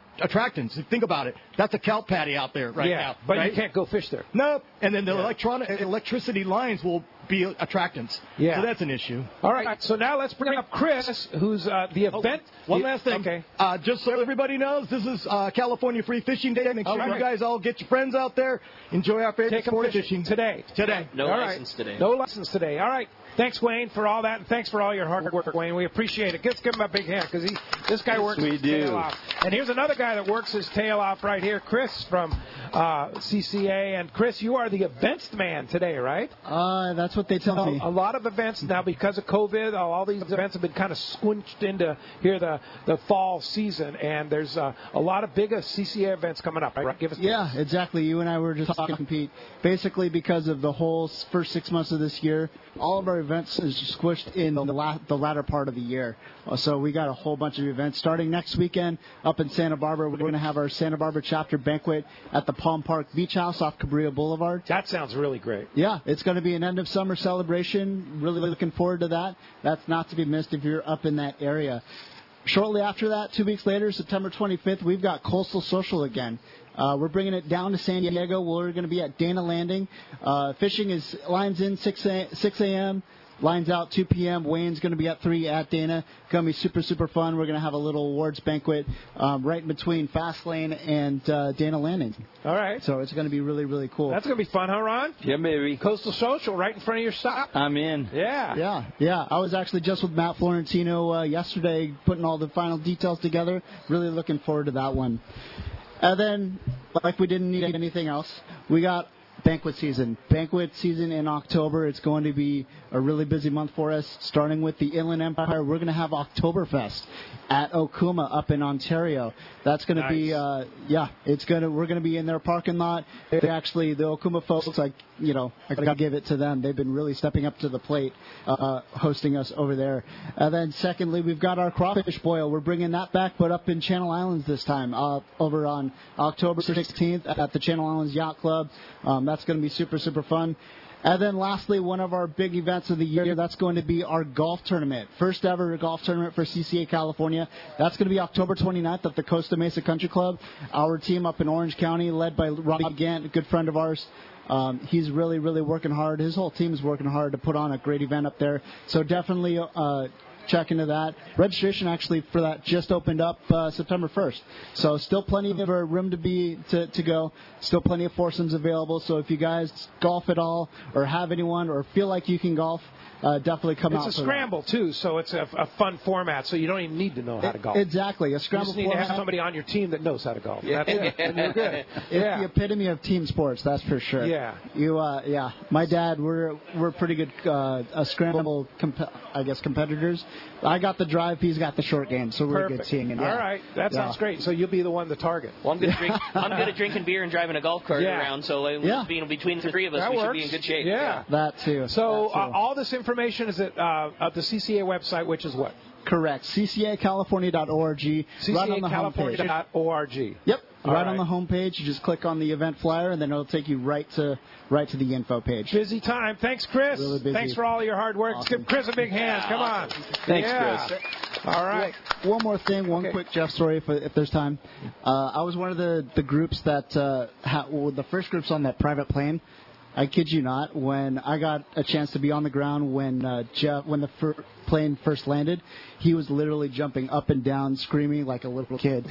attractants. Think about it. That's a kelp patty out there right yeah, now. but right? you can't go fish there. No, and then the Yeah. electronic electricity lines will be attractants. Yeah. So that's an issue. All right, so now let's bring up Chris, who's uh, the event. Oh, one the, last thing. Okay. Uh, just so everybody knows, this is uh, California Free Fishing Day. Make sure All right. you guys all get your friends out there. Enjoy our favorite Take 'em sport fishing fishing. today. Today. No All license right. today. No license today. All right. Thanks, Wayne, for all that, and thanks for all your hard work, Wayne. We appreciate it. Let's give him a big hand because he, this guy works we his do. tail off. And here's another guy that works his tail off right here, Chris from uh, C C A. And Chris, you are the events man today, right? Uh, that's what they tell a, me. A lot of events now because of COVID. All these events have been kind of squinched into here the the fall season, and there's uh, a lot of big C C A events coming up. Right? Give us Yeah, exactly. You and I were just talking, Pete. Basically, because of the whole s- first six months of this year, all of our events is squished in the, la- the latter part of the year. Uh, so we got a whole bunch of events starting next weekend up in Santa Barbara. We're going to have our Santa Barbara chapter banquet at the Palm Park Beach House off Cabrillo Boulevard. That sounds really great. Yeah, it's going to be an end of summer celebration. Really looking forward to that. That's not to be missed if you're up in that area. Shortly after that, two weeks later, September twenty-fifth, we've got Coastal Social again. Uh, we're bringing it down to San Diego. We're going to be at Dana Landing. Uh, fishing is lines in six a.m., lines out two p.m. Wayne's going to be at three at Dana. Going to be super, super fun. We're going to have a little awards banquet um, right in between Fastlane and uh, Dana Landing. All right. So it's going to be really, really cool. That's going to be fun, huh, Ron? Yeah, baby. Coastal Social right in front of your stop. I'm in. Yeah. Yeah, yeah. I was actually just with Matt Florentino uh, yesterday putting all the final details together. Really looking forward to that one. And then, like we didn't need anything else, we got banquet season. Banquet season in October. It's going to be a really busy month for us. Starting with the Inland Empire, we're going to have Oktoberfest at Okuma up in Ontario. That's going to Nice. be, uh, yeah, it's going to. We're going to be in their parking lot. They actually, the Okuma folks, like you know, I got to give it to them. They've been really stepping up to the plate, uh, hosting us over there. And then, secondly, we've got our crawfish boil. We're bringing that back, but up in Channel Islands this time, uh, over on October sixteenth at the Channel Islands Yacht Club. Um, that's going to be super, super fun. And then lastly, one of our big events of the year, that's going to be our golf tournament. First ever golf tournament for C C A California. That's going to be October twenty-ninth at the Costa Mesa Country Club. Our team up in Orange County, led by Rob Gant, a good friend of ours. Um, he's really, really working hard. His whole team is working hard to put on a great event up there. So definitely uh, check into that. Registration actually for that just opened up uh, September first. So still plenty of room to be to, to go. Still plenty of foursomes available. So if you guys golf at all or have anyone or feel like you can golf, uh, definitely come out. It's a for scramble, that. too, so it's a, a fun format, so you don't even need to know how to golf. Exactly. A scramble You just need format. to have somebody on your team that knows how to golf. Yeah. That's it. And you're good. It's Yeah. the epitome of team sports, that's for sure. Yeah. You, uh, yeah. My dad, we're we're pretty good, uh, a scramble, comp- I guess, competitors. I got the drive, he's got the short game, so we're Perfect. a good team. And, yeah. All right. That sounds Yeah. great. So you'll be the one to target. Well, I'm good at, drink, I'm good at drinking beer and driving a golf cart Yeah. around, so uh, Yeah. being between the three of us, That we should works. be in good shape. Yeah. That too. So That uh, too. all this information is at, uh, at the C C A website, which is what? Correct. C C A California dot org. C C A Right on the California homepage. dot org. Yep. All right, right. on the homepage. You just click on the event flyer, and then it'll take you right to right to the info page. Busy time. Thanks, Chris. Really busy. Thanks for all your hard work. Awesome. Give Chris a big hand. Come on. Thanks, yeah. Chris. All right. One more thing, one Okay. quick Jeff story if, if there's time. Uh, I was one of the, the groups that, uh, ha- well, the first groups on that private plane. I kid you not, when I got a chance to be on the ground when uh, Jeff, when the fir- plane first landed, he was literally jumping up and down, screaming like a little kid.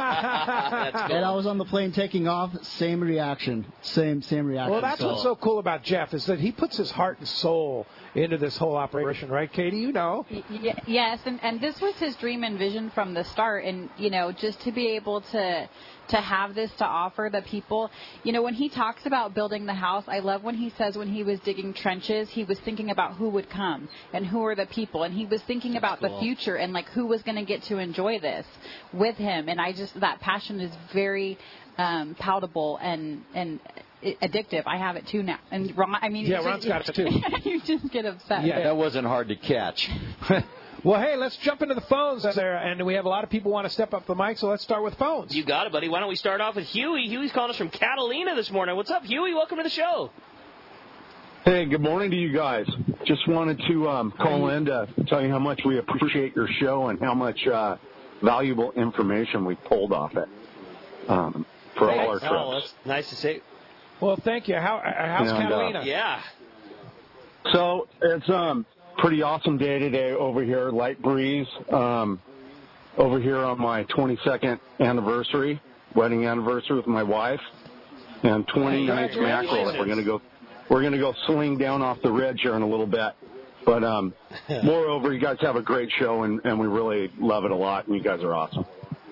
That's cool. And I was on the plane taking off, same reaction, same same reaction. Well, that's so. what's so cool about Jeff is that he puts his heart and soul into this whole operation, right, Katie? You know. Y- y- yes, and, and this was his dream and vision from the start. And, you know, just to be able to to have this to offer the people, you know, when he talks about building the house, I love when he says when he was digging trenches, he was thinking about who would come and who are the people. And he was thinking about the future and, like, who was going to get to enjoy this with him. And I just, that passion is very um, palatable and, and addictive. I have it too now. And Ron, I mean, Yeah, it's Ron's just- got it too. you just get upset. Yeah, that wasn't hard to catch. Well, hey, let's jump into the phones there, and we have a lot of people want to step up the mic, so let's start with phones. You got it, buddy. Why don't we start off with Huey? Huey's calling us from Catalina this morning. What's up, Huey? Welcome to the show. Hey, good morning to you guys. Just wanted to um, call in to tell you how much we appreciate your show and how much uh, valuable information we pulled off it. um, for all our trips. Oh, that's nice to see. Well, thank you. How, how's And, uh, Catalina? Yeah. So it's um pretty awesome day today over here. Light breeze. Um, over here on my twenty-second anniversary, wedding anniversary with my wife, and twenty nice mackerel. We're gonna go. We're gonna go sling down off the ridge here in a little bit. But um, moreover, you guys have a great show, and, and we really love it a lot. And you guys are awesome.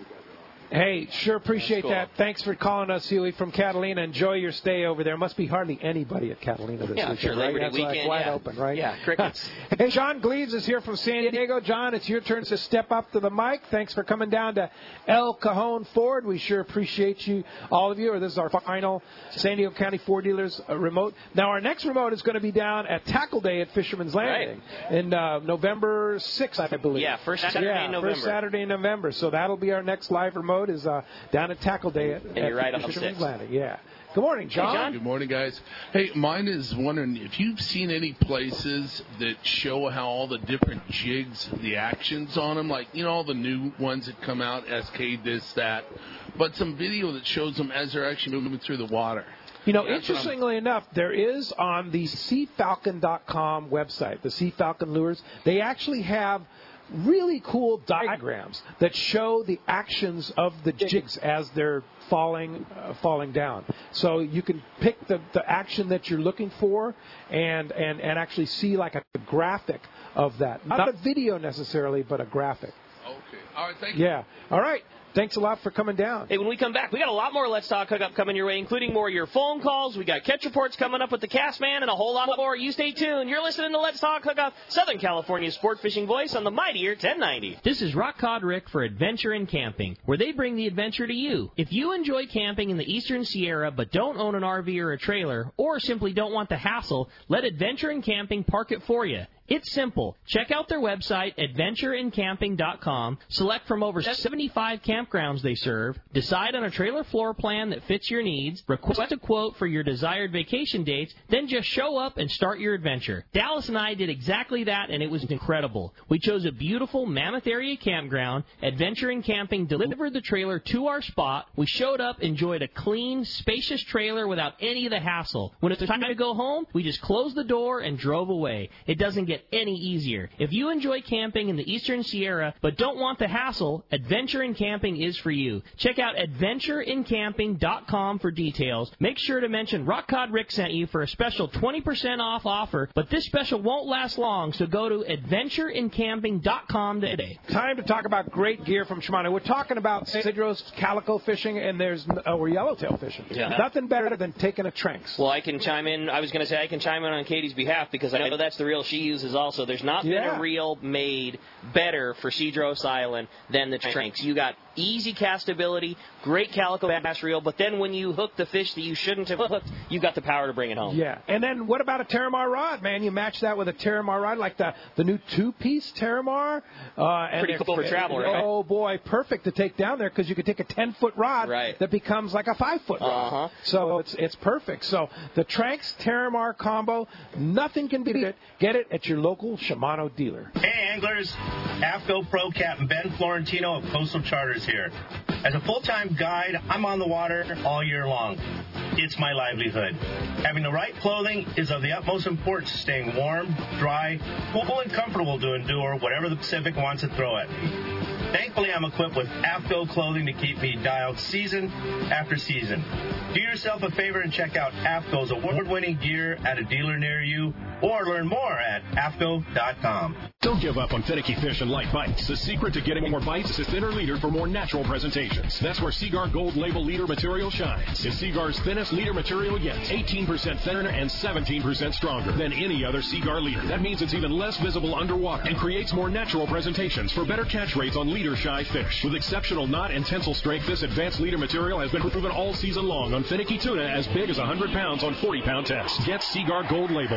Hey, sure appreciate cool. that. Thanks for calling us, Huey, from Catalina. Enjoy your stay over there. Must be hardly anybody at Catalina this Yeah, weekend, sure. right? Labor Day That's like weekend, wide yeah. open, right? Yeah, crickets. Hey, John Gleaves is here from San Diego. John, it's your turn to step up to the mic. Thanks for coming down to El Cajon Ford. We sure appreciate you, all of you. Or this is our final San Diego County Ford Dealers uh, remote. Now, our next remote is going to be down at Tackle Day at Fisherman's Landing in uh, November sixth, I believe. Yeah, first Saturday yeah, in November. First Saturday in November. So that'll be our next live remote is uh, down at Tackle Day at, And you're at right on Fisherman's six. Landing. Yeah. Good morning, John. Hey, John. Good morning, guys. Hey, mine is wondering if you've seen any places that show how all the different jigs, the actions on them, like, you know, all the new ones that come out, S K this, that, but some video that shows them as they're actually moving through the water. You know, That's what I'm- interestingly enough, there is on the sea falcon dot com website, the Sea Falcon Lures, they actually have really cool diagrams that show the actions of the jigs as they're falling uh, falling down. So you can pick the, the action that you're looking for and, and, and actually see like a graphic of that. Not a video necessarily, but a graphic. Okay. All right, thank you. Yeah. All right. Thanks a lot for coming down. Hey, when we come back, we got a lot more Let's Talk Hookup coming your way, including more of your phone calls. We got catch reports coming up with the Cast Man and a whole lot more. You stay tuned. You're listening to Let's Talk Hookup, Southern California's sport fishing voice on the mightier ten ninety. This is Rock Cod Rick for Adventure in Camping, where they bring the adventure to you. If you enjoy camping in the Eastern Sierra but don't own an R V or a trailer, or simply don't want the hassle, let Adventure in Camping park it for you. It's simple. Check out their website, adventure in camping dot com, select from over seventy-five campgrounds they serve, decide on a trailer floor plan that fits your needs, request a quote for your desired vacation dates, then just show up and start your adventure. Dallas and I did exactly that, and it was incredible. We chose a beautiful Mammoth Area campground. Adventure in Camping delivered the trailer to our spot. We showed up, enjoyed a clean, spacious trailer without any of the hassle. When it's time to go home, we just closed the door and drove away. It doesn't get any easier. If you enjoy camping in the Eastern Sierra but don't want the hassle, Adventure in Camping is for you. Check out adventure in camping dot com for details. Make sure to mention Rock Cod Rick sent you for a special twenty percent off offer, but this special won't last long, so go to adventure in camping dot com today. Time to talk about great gear from Shimano. We're talking about Sidros calico fishing, and there's uh, or yellowtail fishing. Yeah. Nothing better than taking a Tranx. Well, I can chime in. I was going to say I can chime in on Katie's behalf because I know that's the reel she uses also. There's not been Yeah. a reel made better for Cedros Island than the Tranx. You got easy castability, great calico bass reel, but then when you hook the fish that you shouldn't have hooked, you got the power to bring it home. Yeah, and then what about a Terramar rod, man? You match that with a Terramar rod, like the the new two-piece Terramar. Uh, and Pretty cool for travel, right? Oh, boy, perfect to take down there because you could take a ten-foot rod Right. that becomes like a five-foot rod. Uh-huh. So it's it's perfect. So the Tranx Terramar combo, nothing can beat it. Get it at your local Shimano dealer. Hey anglers, AFCO Pro Captain Ben Florentino of Coastal Charters here. As a full-time guide, I'm on the water all year long. It's my livelihood. Having the right clothing is of the utmost importance to staying warm, dry, cool, and comfortable to endure whatever the Pacific wants to throw at me. Thankfully, I'm equipped with AFCO clothing to keep me dialed season after season. Do yourself a favor and check out AFCO's award-winning gear at a dealer near you, or learn more at A F C O dot com. Don't give up on finicky fish and light bites. The secret to getting more bites is thinner leader for more natural presentations. That's where Seaguar Gold Label leader material shines. It's Seaguar's thinnest leader material yet. eighteen percent thinner and seventeen percent stronger than any other Seaguar leader. That means it's even less visible underwater and creates more natural presentations for better catch rates on leader-shy fish. With exceptional knot and tensile strength, this advanced leader material has been proven all season long on finicky tuna as big as one hundred pounds on forty pound tests. Get Seaguar Gold Label at your favorite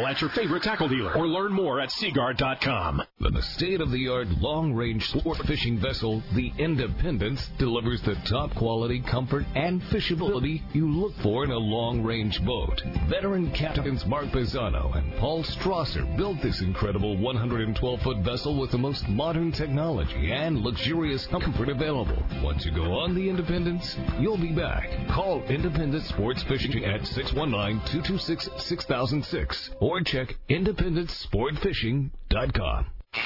favorite tackle dealer or learn more at Seaguard dot com. The state-of-the-art long-range sport fishing vessel, the Independence, delivers the top quality, comfort, and fishability you look for in a long-range boat. Veteran captains Mark Pisano and Paul Strasser built this incredible one hundred twelve foot vessel with the most modern technology and luxurious comfort available. Once you go on the Independence, you'll be back. Call Independence Sports Fishing at six one nine, two two six, six thousand six or check independence sport fishing dot com.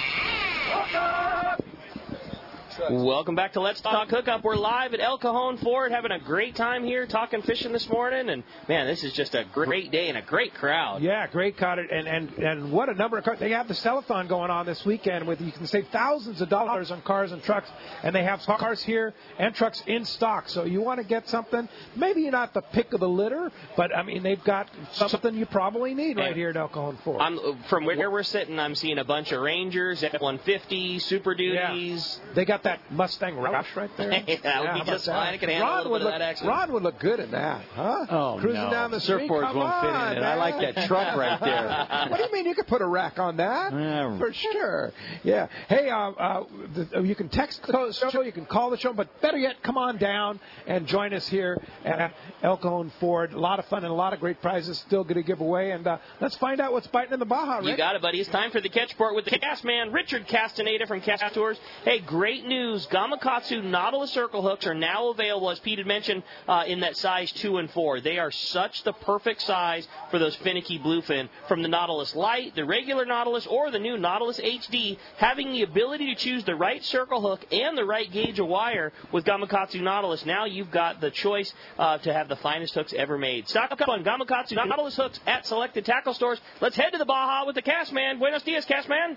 Welcome back to Let's Talk Hookup. We're live at El Cajon Ford, having a great time here, talking fishing this morning. And, man, this is just a great day and a great crowd. Yeah, great crowd. And, and, and what a number of cars. They have the Cellathon going on this weekend with you can save thousands of dollars on cars and trucks. And they have cars here and trucks in stock. So you want to get something, maybe you're not the pick of the litter, but, I mean, they've got something you probably need right here at El Cajon Ford. I'm, from where we're sitting, I'm seeing a bunch of Rangers, F one fifty, Super Duties. Yeah. They got that Mustang Rush right there. yeah, that would yeah, be just fine. It can handle Ron a little would bit look, of that action. Ron would look good in that, huh? Oh, Cruising no. down the street. Surfboards Come won't on, fit in it. man. I like that truck right there. What do you mean? You could put a rack on that? Yeah. For sure. Yeah. Hey, uh, uh, the, you can text the show, you can call the show, but better yet, come on down and join us here at El Cajon Ford. A lot of fun and a lot of great prizes still going to give away. And uh, let's find out what's biting in the Baja, Rick. You got it, buddy. It's time for the catch report with the cast man, Richard Castaneda from Cast Tours. Hey, great news. Gamakatsu Nautilus Circle hooks are now available, as Pete had mentioned, uh, in that size two and four. They are such the perfect size for those finicky bluefin. From the Nautilus Light, the regular Nautilus, or the new Nautilus H D, having the ability to choose the right circle hook and the right gauge of wire with Gamakatsu Nautilus, now you've got the choice uh, to have the finest hooks ever made. Stock up on Gamakatsu Nautilus hooks at selected tackle stores. Let's head to the Baja with the cast man. Buenos dias, cast man.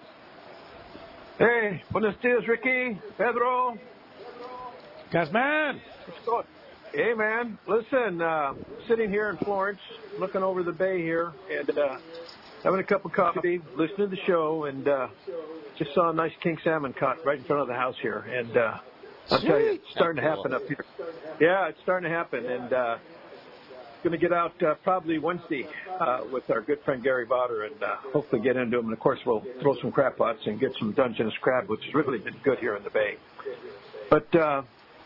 Hey, buenos dias, Ricky, Pedro. Cast man. Hey, man. Listen, uh, sitting here in Florence, looking over the bay here, and uh, having a cup of coffee, listening to the show, and uh, just saw a nice king salmon caught right in front of the house here. And uh, I'll tell you, it's starting to happen up here. Yeah, it's starting to happen. And uh, going to get out uh, probably Wednesday uh, with our good friend Gary Botter and uh, hopefully get into them. And, of course, we'll throw some crab pots and get some Dungeness crab, which has really been good here in the bay. But uh,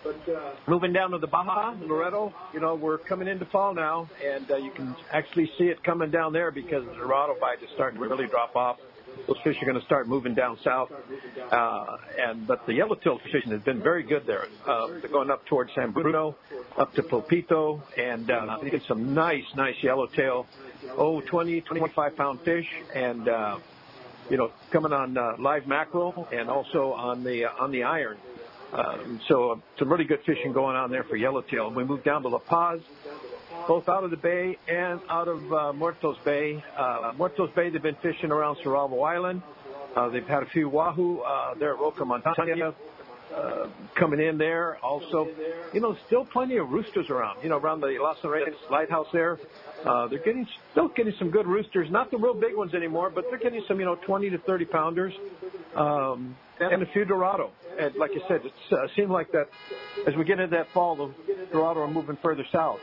moving down to the Baja, Loreto, you know, we're coming into fall now, and uh, you can actually see it coming down there because the Dorado bite is starting to really drop off. Those fish are going to start moving down south, uh, and but the yellowtail fishing has been very good there. Uh, they're going up towards San Bruno, up to Pulpito, and uh, they get some nice, nice yellowtail, oh, twenty, twenty-five pound fish, and uh, you know, coming on uh, live mackerel and also on the uh, on the iron. Um, so uh, some really good fishing going on there for yellowtail. And we moved down to La Paz, both out of the bay and out of uh, Muertos Bay. Uh, Muertos Bay, they've been fishing around Cerralvo Island. Uh, they've had a few wahoo uh, there at Roca Montana uh, coming in there. Also, you know, still plenty of roosters around, you know, around the Las Arenas lighthouse there. Uh, they're getting still getting some good roosters, not the real big ones anymore, but they're getting some, you know, twenty to thirty pounders, um, and a few Dorado. And like I said, it uh, seemed like that as we get into that fall, the Dorado are moving further south.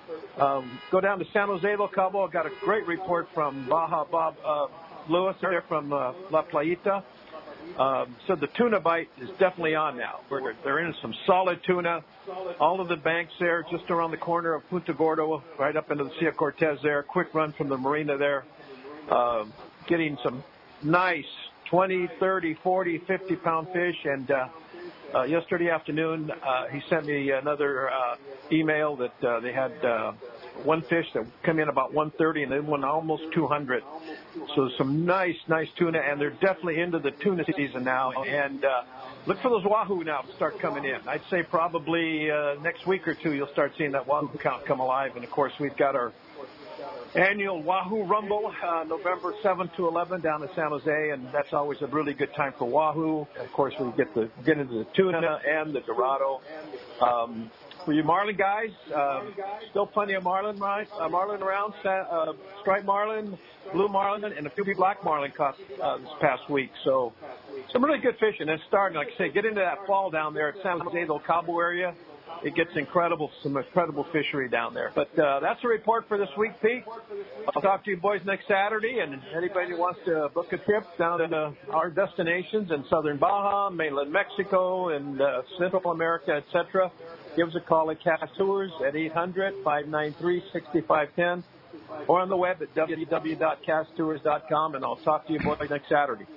Um, go down to San Jose del Cabo. I got a great report from Baja Bob uh, Lewis there from uh, La Playita. Um, so the tuna bite is definitely on now. We're, they're in some solid tuna. All of the banks there, just around the corner of Punta Gordo, right up into the Cia Cortez there. Quick run from the marina there. Uh, getting some nice twenty, thirty, forty, fifty pound fish. And uh, uh, yesterday afternoon, uh, he sent me another uh, email that uh, they had uh, one fish that came in about one thirty and then one almost two hundred. So some nice, nice tuna, and they're definitely into the tuna season now. And uh, look for those wahoo now to start coming in. I'd say probably uh, next week or two you'll start seeing that wahoo count come alive. And, of course, we've got our annual Wahoo Rumble, uh, November seventh to eleventh down in San Jose, and that's always a really good time for wahoo. Of course, we get the get into the tuna and the Dorado. Um, for you marlin guys, uh, still plenty of marlin, right? Uh, marlin around, uh, striped marlin, blue marlin, and a few black marlin caught uh, this past week. So some really good fishing. It's starting, like I say, get into that fall down there at San Jose del Cabo area. it gets incredible, some incredible fishery down there. But uh, that's a report for this week, Pete. I'll talk to you boys next Saturday, and anybody who wants to book a trip down to our destinations in southern Baja, mainland Mexico, and uh, Central America, et cetera, give us a call at Cast Tours at eight hundred, five nine three, six five one zero or on the web at w w w dot cast tours dot com, and I'll talk to you boys next Saturday.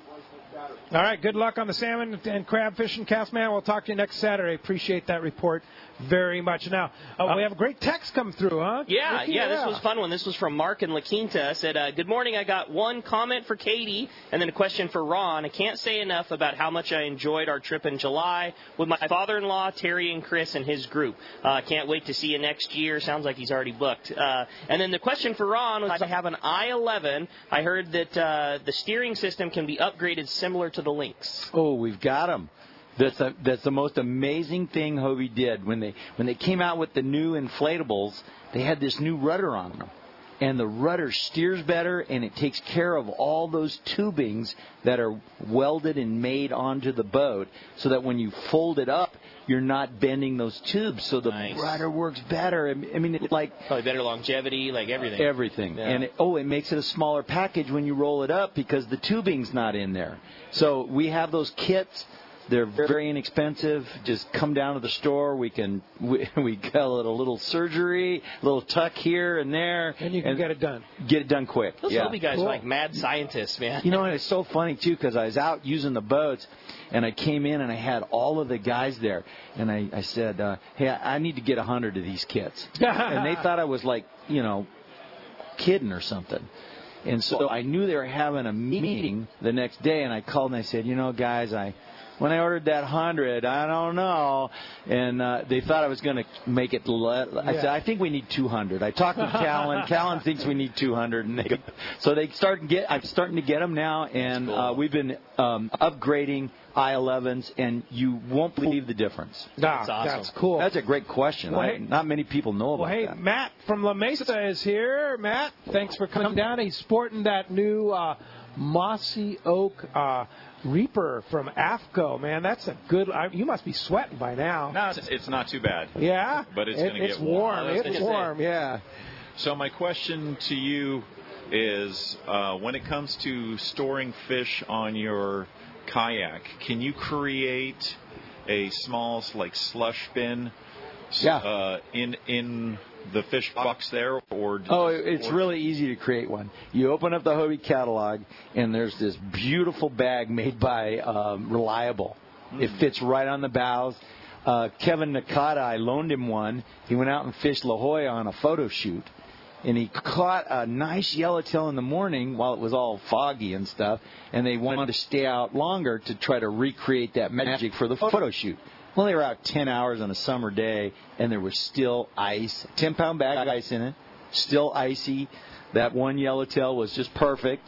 All right, good luck on the salmon and crab fishing, Cast Man. We'll talk to you next Saturday. Appreciate that report very much. Now, uh, we have a great text come through, huh? Yeah, Ricky? yeah, this was a fun one. This was from Mark in La Quinta. Said, uh, good morning. I got one comment for Katie and then a question for Ron. I can't say enough about how much I enjoyed our trip in July with my father-in-law, Terry and Chris, and his group. Uh, can't wait to see you next year. Sounds like he's already booked. Uh, and then the question for Ron was, I have an I eleven. I heard that uh, the steering system can be upgraded similar to the Lynx. Oh, we've got them. That's a, that's the most amazing thing Hobie did when they when they came out with the new inflatables. They had this new rudder on them, and the rudder steers better, and it takes care of all those tubings that are welded and made onto the boat, so that when you fold it up, you're not bending those tubes. So the Nice. rudder works better. I mean, it's like Probably better longevity, like everything. Everything. Yeah. And it, oh, it makes it a smaller package when you roll it up because the tubing's not in there. So we have those kits. They're very inexpensive. Just come down to the store. We can we, we got a little, little surgery, a little tuck here and there, And you can get it done. Get it done quick. Those yeah. Hobie guys Cool. are like mad scientists, man. You know, and it's so funny, too, because I was out using the boats, and I came in and I had all of the guys there. And I, I said, uh, hey, I need to get a hundred of these kits. And they thought I was like, you know, kidding or something. And so I knew they were having a meeting the next day, and I called and I said, you know, guys, I... when I ordered that hundred, I don't know, and uh, they thought I was going to make it. Le- I Yeah. said, I think we need two hundred. I talked with Callan. Callan thinks we need two hundred, and they, so they start get. I'm starting to get them now, and cool. uh, we've been um, upgrading I elevens, and you won't believe the difference. Nah, That's awesome. That's cool. That's a great question. Well, I, hey- not many people know about Well, hey, that. Matt from La Mesa is here. Matt, thanks for coming down. He's sporting that new uh, Mossy Oak uh, Reaper from AFCO. Man, that's a good. I, you must be sweating by now. No, it's, it's not too bad. Yeah, But it's It- going to it's get warm. warm. It's warm. Yeah. So my question to you is, uh, when it comes to storing fish on your kayak, can you create a small like slush bin Yeah. uh, in in the fish box there, or Oh, it's really easy to create one. You open up the Hobie catalog, and there's this beautiful bag made by um, Reliable. It fits right on the bows. Uh, Kevin Nakata, I loaned him one. He went out and fished La Jolla on a photo shoot, and he caught a nice yellowtail in the morning while it was all foggy and stuff, and they wanted to stay out longer to try to recreate that magic for the photo shoot. Well, they were out ten hours on a summer day, and there was still ice, ten-pound bag of ice in it, still icy. That one yellowtail was just perfect.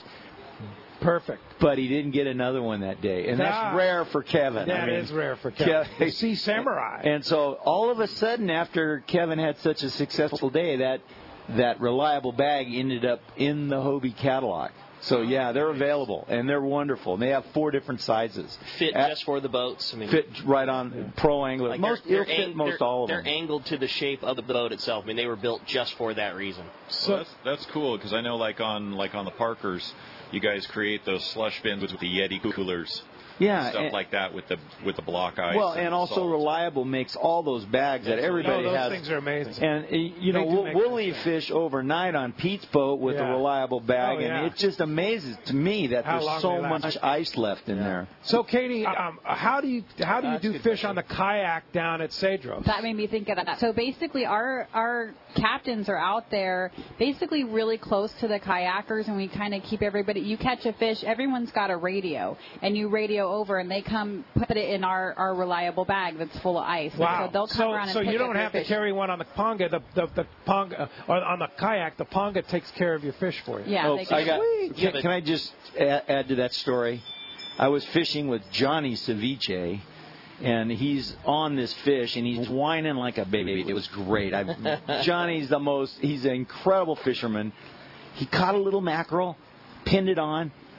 Perfect. But he didn't get another one that day, and that's Ah. rare for Kevin. That I mean, is rare for Kevin. Kev- The Sea Samurai. And so all of a sudden, after Kevin had such a successful day, that that Reliable bag ended up in the Hobie catalog. So yeah, they're available and they're wonderful. And they have four different sizes. Fit At- just for the boats. I mean, fit right on pro angler. like most they're, it'll they're fit ang- most they're, all of they're them. angled to the shape of the boat itself. I mean, they were built just for that reason. So that's, that's cool, because I know like on like on the Parkers, you guys create those slush bins with the Yeti coolers. Yeah, stuff and- like that with the with the block ice. Well, and also salt. Reliable makes all those bags that everybody Oh, those has. things are amazing. And uh, you know, They do we'll, make we'll leave fish overnight on Pete's boat with Yeah. a Reliable bag, Oh, yeah. and it just amazes to me that How there's long so they last. much ice left in there. So, Katie, um, how do you how do you That's do good fish on the kayak down at Cedros? That made me think of that. So basically, our our captains are out there, basically really close to the kayakers, and we kind of keep everybody. You catch a fish, everyone's got a radio, and you radio over, and they come put it in our, our Reliable bag that's full of ice. Wow. So they'll come so around and so pick you up don't your have fish. to carry one on the ponga. The the, the ponga or on the kayak, the ponga takes care of your fish for you. Yeah, Oh, they can. I got, Sweet. can, can I just add, add to that story? I was fishing with Johnny Ceviche, and he's on this fish, and he's whining like a baby. It was great. I, Johnny's the most, he's an incredible fisherman. He caught a little mackerel, pinned it on,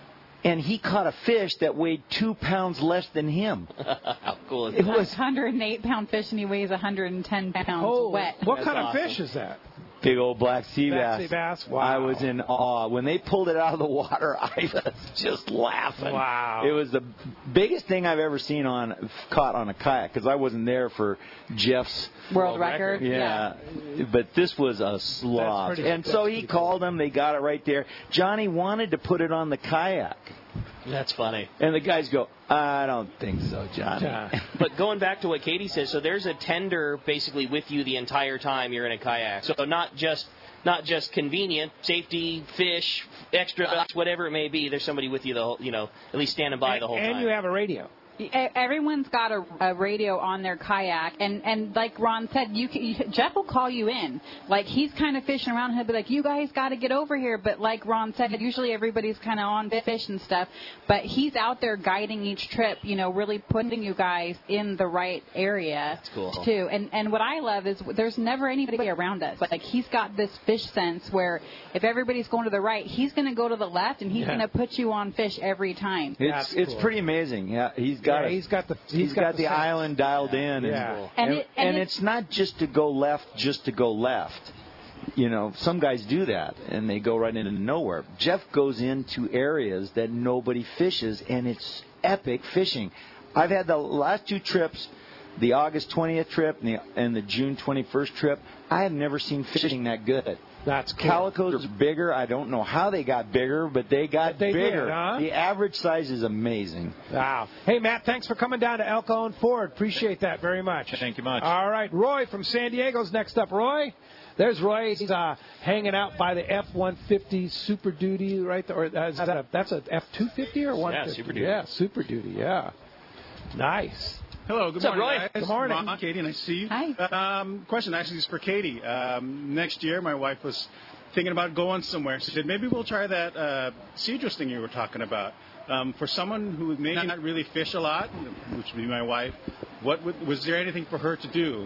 and he caught a fish that weighed two pounds less than him. How cool is It that? was one hundred eight pound fish, and he weighs one hundred ten pounds Oh, wet. what That's kind awesome. of fish is that? big old black sea Black bass. sea bass? Wow. I was in awe. When they pulled it out of the water, I was just laughing. Wow. It was the biggest thing I've ever seen on caught on a kayak, because I wasn't there for Jeff's World record. Yeah. But this was a slog. pretty- And so he called them. They got it right there. Johnny wanted to put it on the kayak. That's funny. And the guys go, I don't think so, Johnny. But going back to what Katie says, so there's a tender basically with you the entire time you're in a kayak. So not just not just convenient, safety, fish, extra, whatever it may be. There's somebody with you the whole, you know, at least standing by the whole and time. you have a radio. Everyone's got a, a radio on their kayak, and and like Ron said, you, can, you Jeff will call you in. Like he's kind of fishing around, and he'll be like, "You guys got to get over here." But like Ron said, usually everybody's kind of on fish and stuff. But he's out there guiding each trip, you know, really putting you guys in the right area. That's cool. Too. And and what I love is there's never anybody around us. Like he's got this fish sense where if everybody's going to the right, he's going to go to the left, and he's Yeah. going to put you on fish every time. It's it's pretty amazing. Yeah, he's got Yeah, a- he's got the he's got, the sense. island dialed in. Yeah. And, And and, it- and and it- it's not just to go left, just to go left. You know, some guys do that and they go right into nowhere. Jeff goes into areas that nobody fishes, and it's epic fishing. I've had the last two trips, the August twentieth trip and the, and the June twenty-first trip. I have never seen fishing that good. That's cool. Calicos are bigger. I don't know how they got bigger, but they got They did, bigger. huh? The average size is amazing. Wow. Hey, Matt, thanks for coming down to El Cajon Ford. Appreciate that very much. Thank you much. All right, Roy from San Diego's next up. Roy, there's Roy. He's uh, hanging out by the F one fifty Super Duty right there. Or, uh, is that a, that's a F two fifty or one fifty? Yeah, Super Duty. Yeah, Super Duty, yeah. Nice. Hello, good What's up, morning, Roy? guys. Good morning. Ron, Katie, nice to see you. Hi. Um, question actually is for Katie. Um, next year, my wife was thinking about going somewhere. She said, maybe we'll try that uh, Cedros thing you were talking about. Um, for someone who may not really fish a lot, which would be my wife, what would, was there anything for her to do?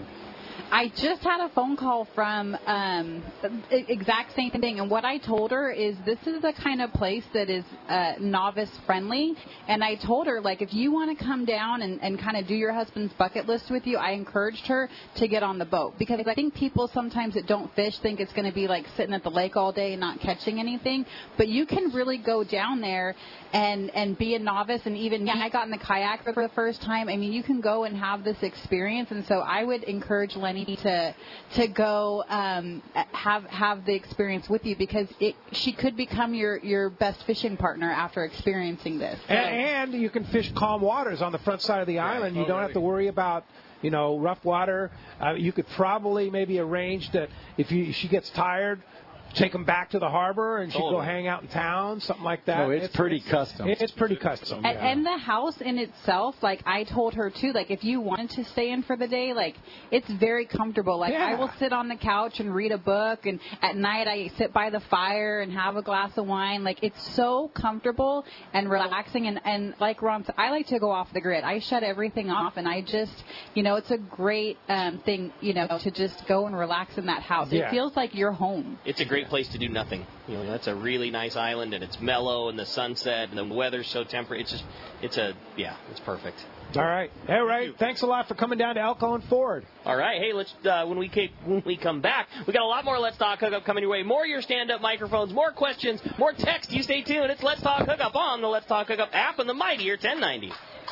I just had a phone call from um, exact same thing, and what I told her is this is the kind of place that is uh, novice friendly. And I told her, like, if you want to come down and, and kind of do your husband's bucket list with you, I encouraged her to get on the boat, because I think people sometimes that don't fish think it's going to be like sitting at the lake all day and not catching anything. But you can really go down there and and be a novice, and even yeah, I got in the kayak for the first time. I mean, you can go and have this experience, and so I would encourage Lenny to to go um, have have the experience with you, because it she could become your your best fishing partner after experiencing this. So, And, and you can fish calm waters on the front side of the island. You don't have to worry about, you know, rough water. Uh, you could probably maybe arrange that if you, she gets tired, take them back to the harbor and she can go Totally. hang out in town, something like that. No, it's pretty custom. It's pretty custom. And, yeah. and the house in itself, like I told her too, like if you wanted to stay in for the day, like it's very comfortable. Like I will sit on the couch and read a book, and at night I sit by the fire and have a glass of wine. Like it's so comfortable and relaxing. And, and like Ron said, I like to go off the grid. I shut everything off, and I just, you know, it's a great um, thing, you know, to just go and relax in that house. Yeah. It feels like you're home. It's a great place to do nothing. You know, that's a really nice island, and it's mellow, and the sunset, and the weather's so temperate. It's just, it's a, yeah, it's perfect. All right. All right. Thanks a lot for coming down to El Cajon Ford. All right. Hey, let's uh, when we keep, when we come back, we got a lot more Let's Talk Hookup coming your way. More of your stand-up microphones, more questions, more text. You stay tuned. It's Let's Talk Hookup on the Let's Talk Hookup app and the mightier ten ninety.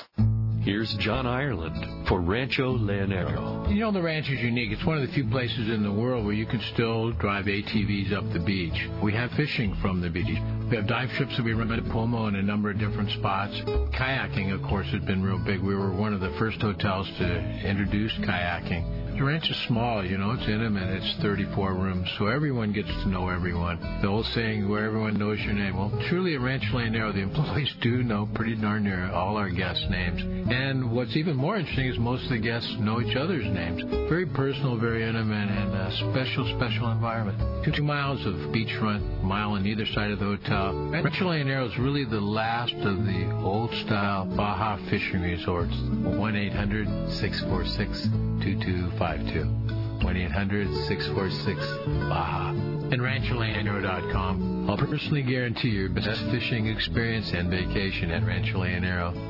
Here's John Ireland for Rancho Leonero. You know, the ranch is unique. It's one of the few places in the world where you can still drive A T Vs up the beach. We have fishing from the beach. We have dive trips that we run at Pomo in a number of different spots. Kayaking, of course, has been real big. We were one of the first hotels to introduce kayaking. The ranch is small, you know, it's intimate. It's thirty-four rooms, so everyone gets to know everyone. The old saying, where everyone knows your name. Well, truly at Rancho Leonero, the employees do know pretty darn near all our guests' names. And what's even more interesting is most of the guests know each other's names. Very personal, very intimate, and a special, special environment. Two miles of beachfront, mile on either side of the hotel. Rancho Leonero is really the last of the old-style Baja fishing resorts. one eight hundred six four six two two five two. one eight hundred six four six Baja. And rancho leonero dot com. I'll personally guarantee your best fishing experience and vacation at Rancho Leonero.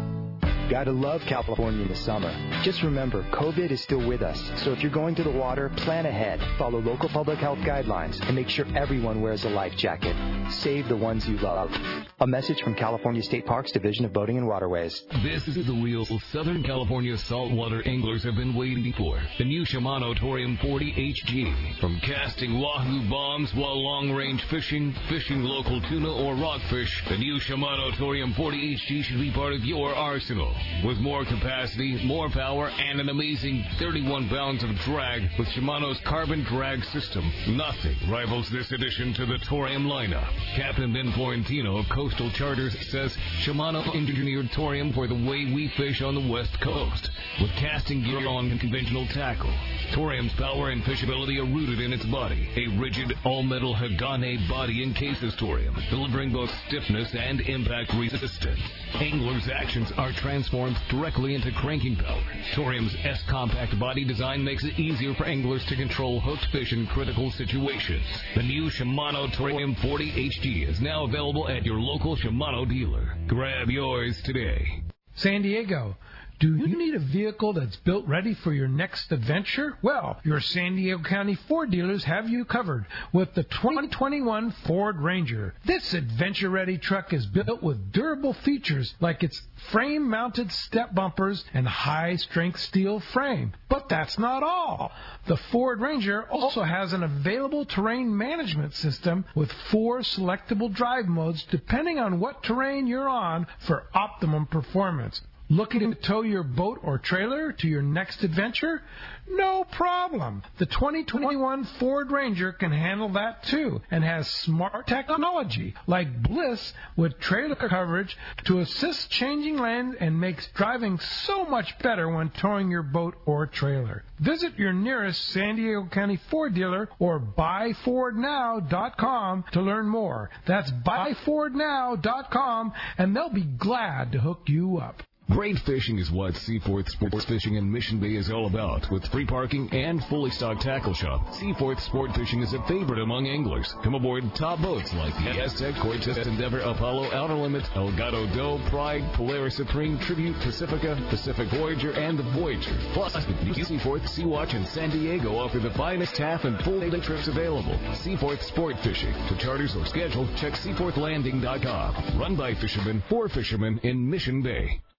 Gotta love California in the summer. Just remember, COVID is still with us. So if you're going to the water, plan ahead, follow local public health guidelines, and make sure everyone wears a life jacket. Save the ones you love. A message from California State Parks Division of Boating and Waterways. This is the real Southern California saltwater anglers have been waiting for. The new Shimano Torium forty H G. From casting wahoo bombs while long-range fishing, fishing local tuna or rockfish, the new Shimano Torium forty H G should be part of your arsenal. With more capacity, more power, and an amazing thirty-one pounds of drag with Shimano's carbon drag system, nothing rivals this addition to the Torium lineup. Captain Ben Florentino of Coastal Charters says Shimano engineered Torium for the way we fish on the West Coast, with casting gear on conventional tackle. Torium's power and fishability are rooted in its body. A rigid, all-metal Hagane body encases Torium, delivering both stiffness and impact resistance. Anglers' actions are transformed directly into cranking power. Torium's S-compact body design makes it easier for anglers to control hooked fish in critical situations. The new Shimano Torium forty H G is now available at your local Shimano dealer. Grab yours today. San Diego, do you need a vehicle that's built ready for your next adventure? Well, your San Diego County Ford dealers have you covered with the twenty twenty-one Ford Ranger. This adventure-ready truck is built with durable features like its frame-mounted step bumpers and high-strength steel frame. But that's not all. The Ford Ranger also has an available terrain management system with four selectable drive modes depending on what terrain you're on for optimum performance. Looking to tow your boat or trailer to your next adventure? No problem. The twenty twenty-one Ford Ranger can handle that too and has smart technology like Bliss with trailer coverage to assist changing lanes and makes driving so much better when towing your boat or trailer. Visit your nearest San Diego County Ford dealer or buy ford now dot com to learn more. That's buy ford now dot com and they'll be glad to hook you up. Great fishing is what Seaforth Sports Fishing in Mission Bay is all about. With free parking and fully stocked tackle shop, Seaforth Sport Fishing is a favorite among anglers. Come aboard top boats like the Aztec, Cortez, Endeavor, Apollo, Outer Limits, Elgato Doe, Pride, Polaris Supreme, Tribute, Pacifica, Pacific Voyager, and the Voyager. Plus, the Seaforth, Sea-Watch, and San Diego offer the finest half and full day trips available. Seaforth Sport Fishing. To charters or schedule, check seaforth landing dot com. Run by fishermen for fishermen in Mission Bay.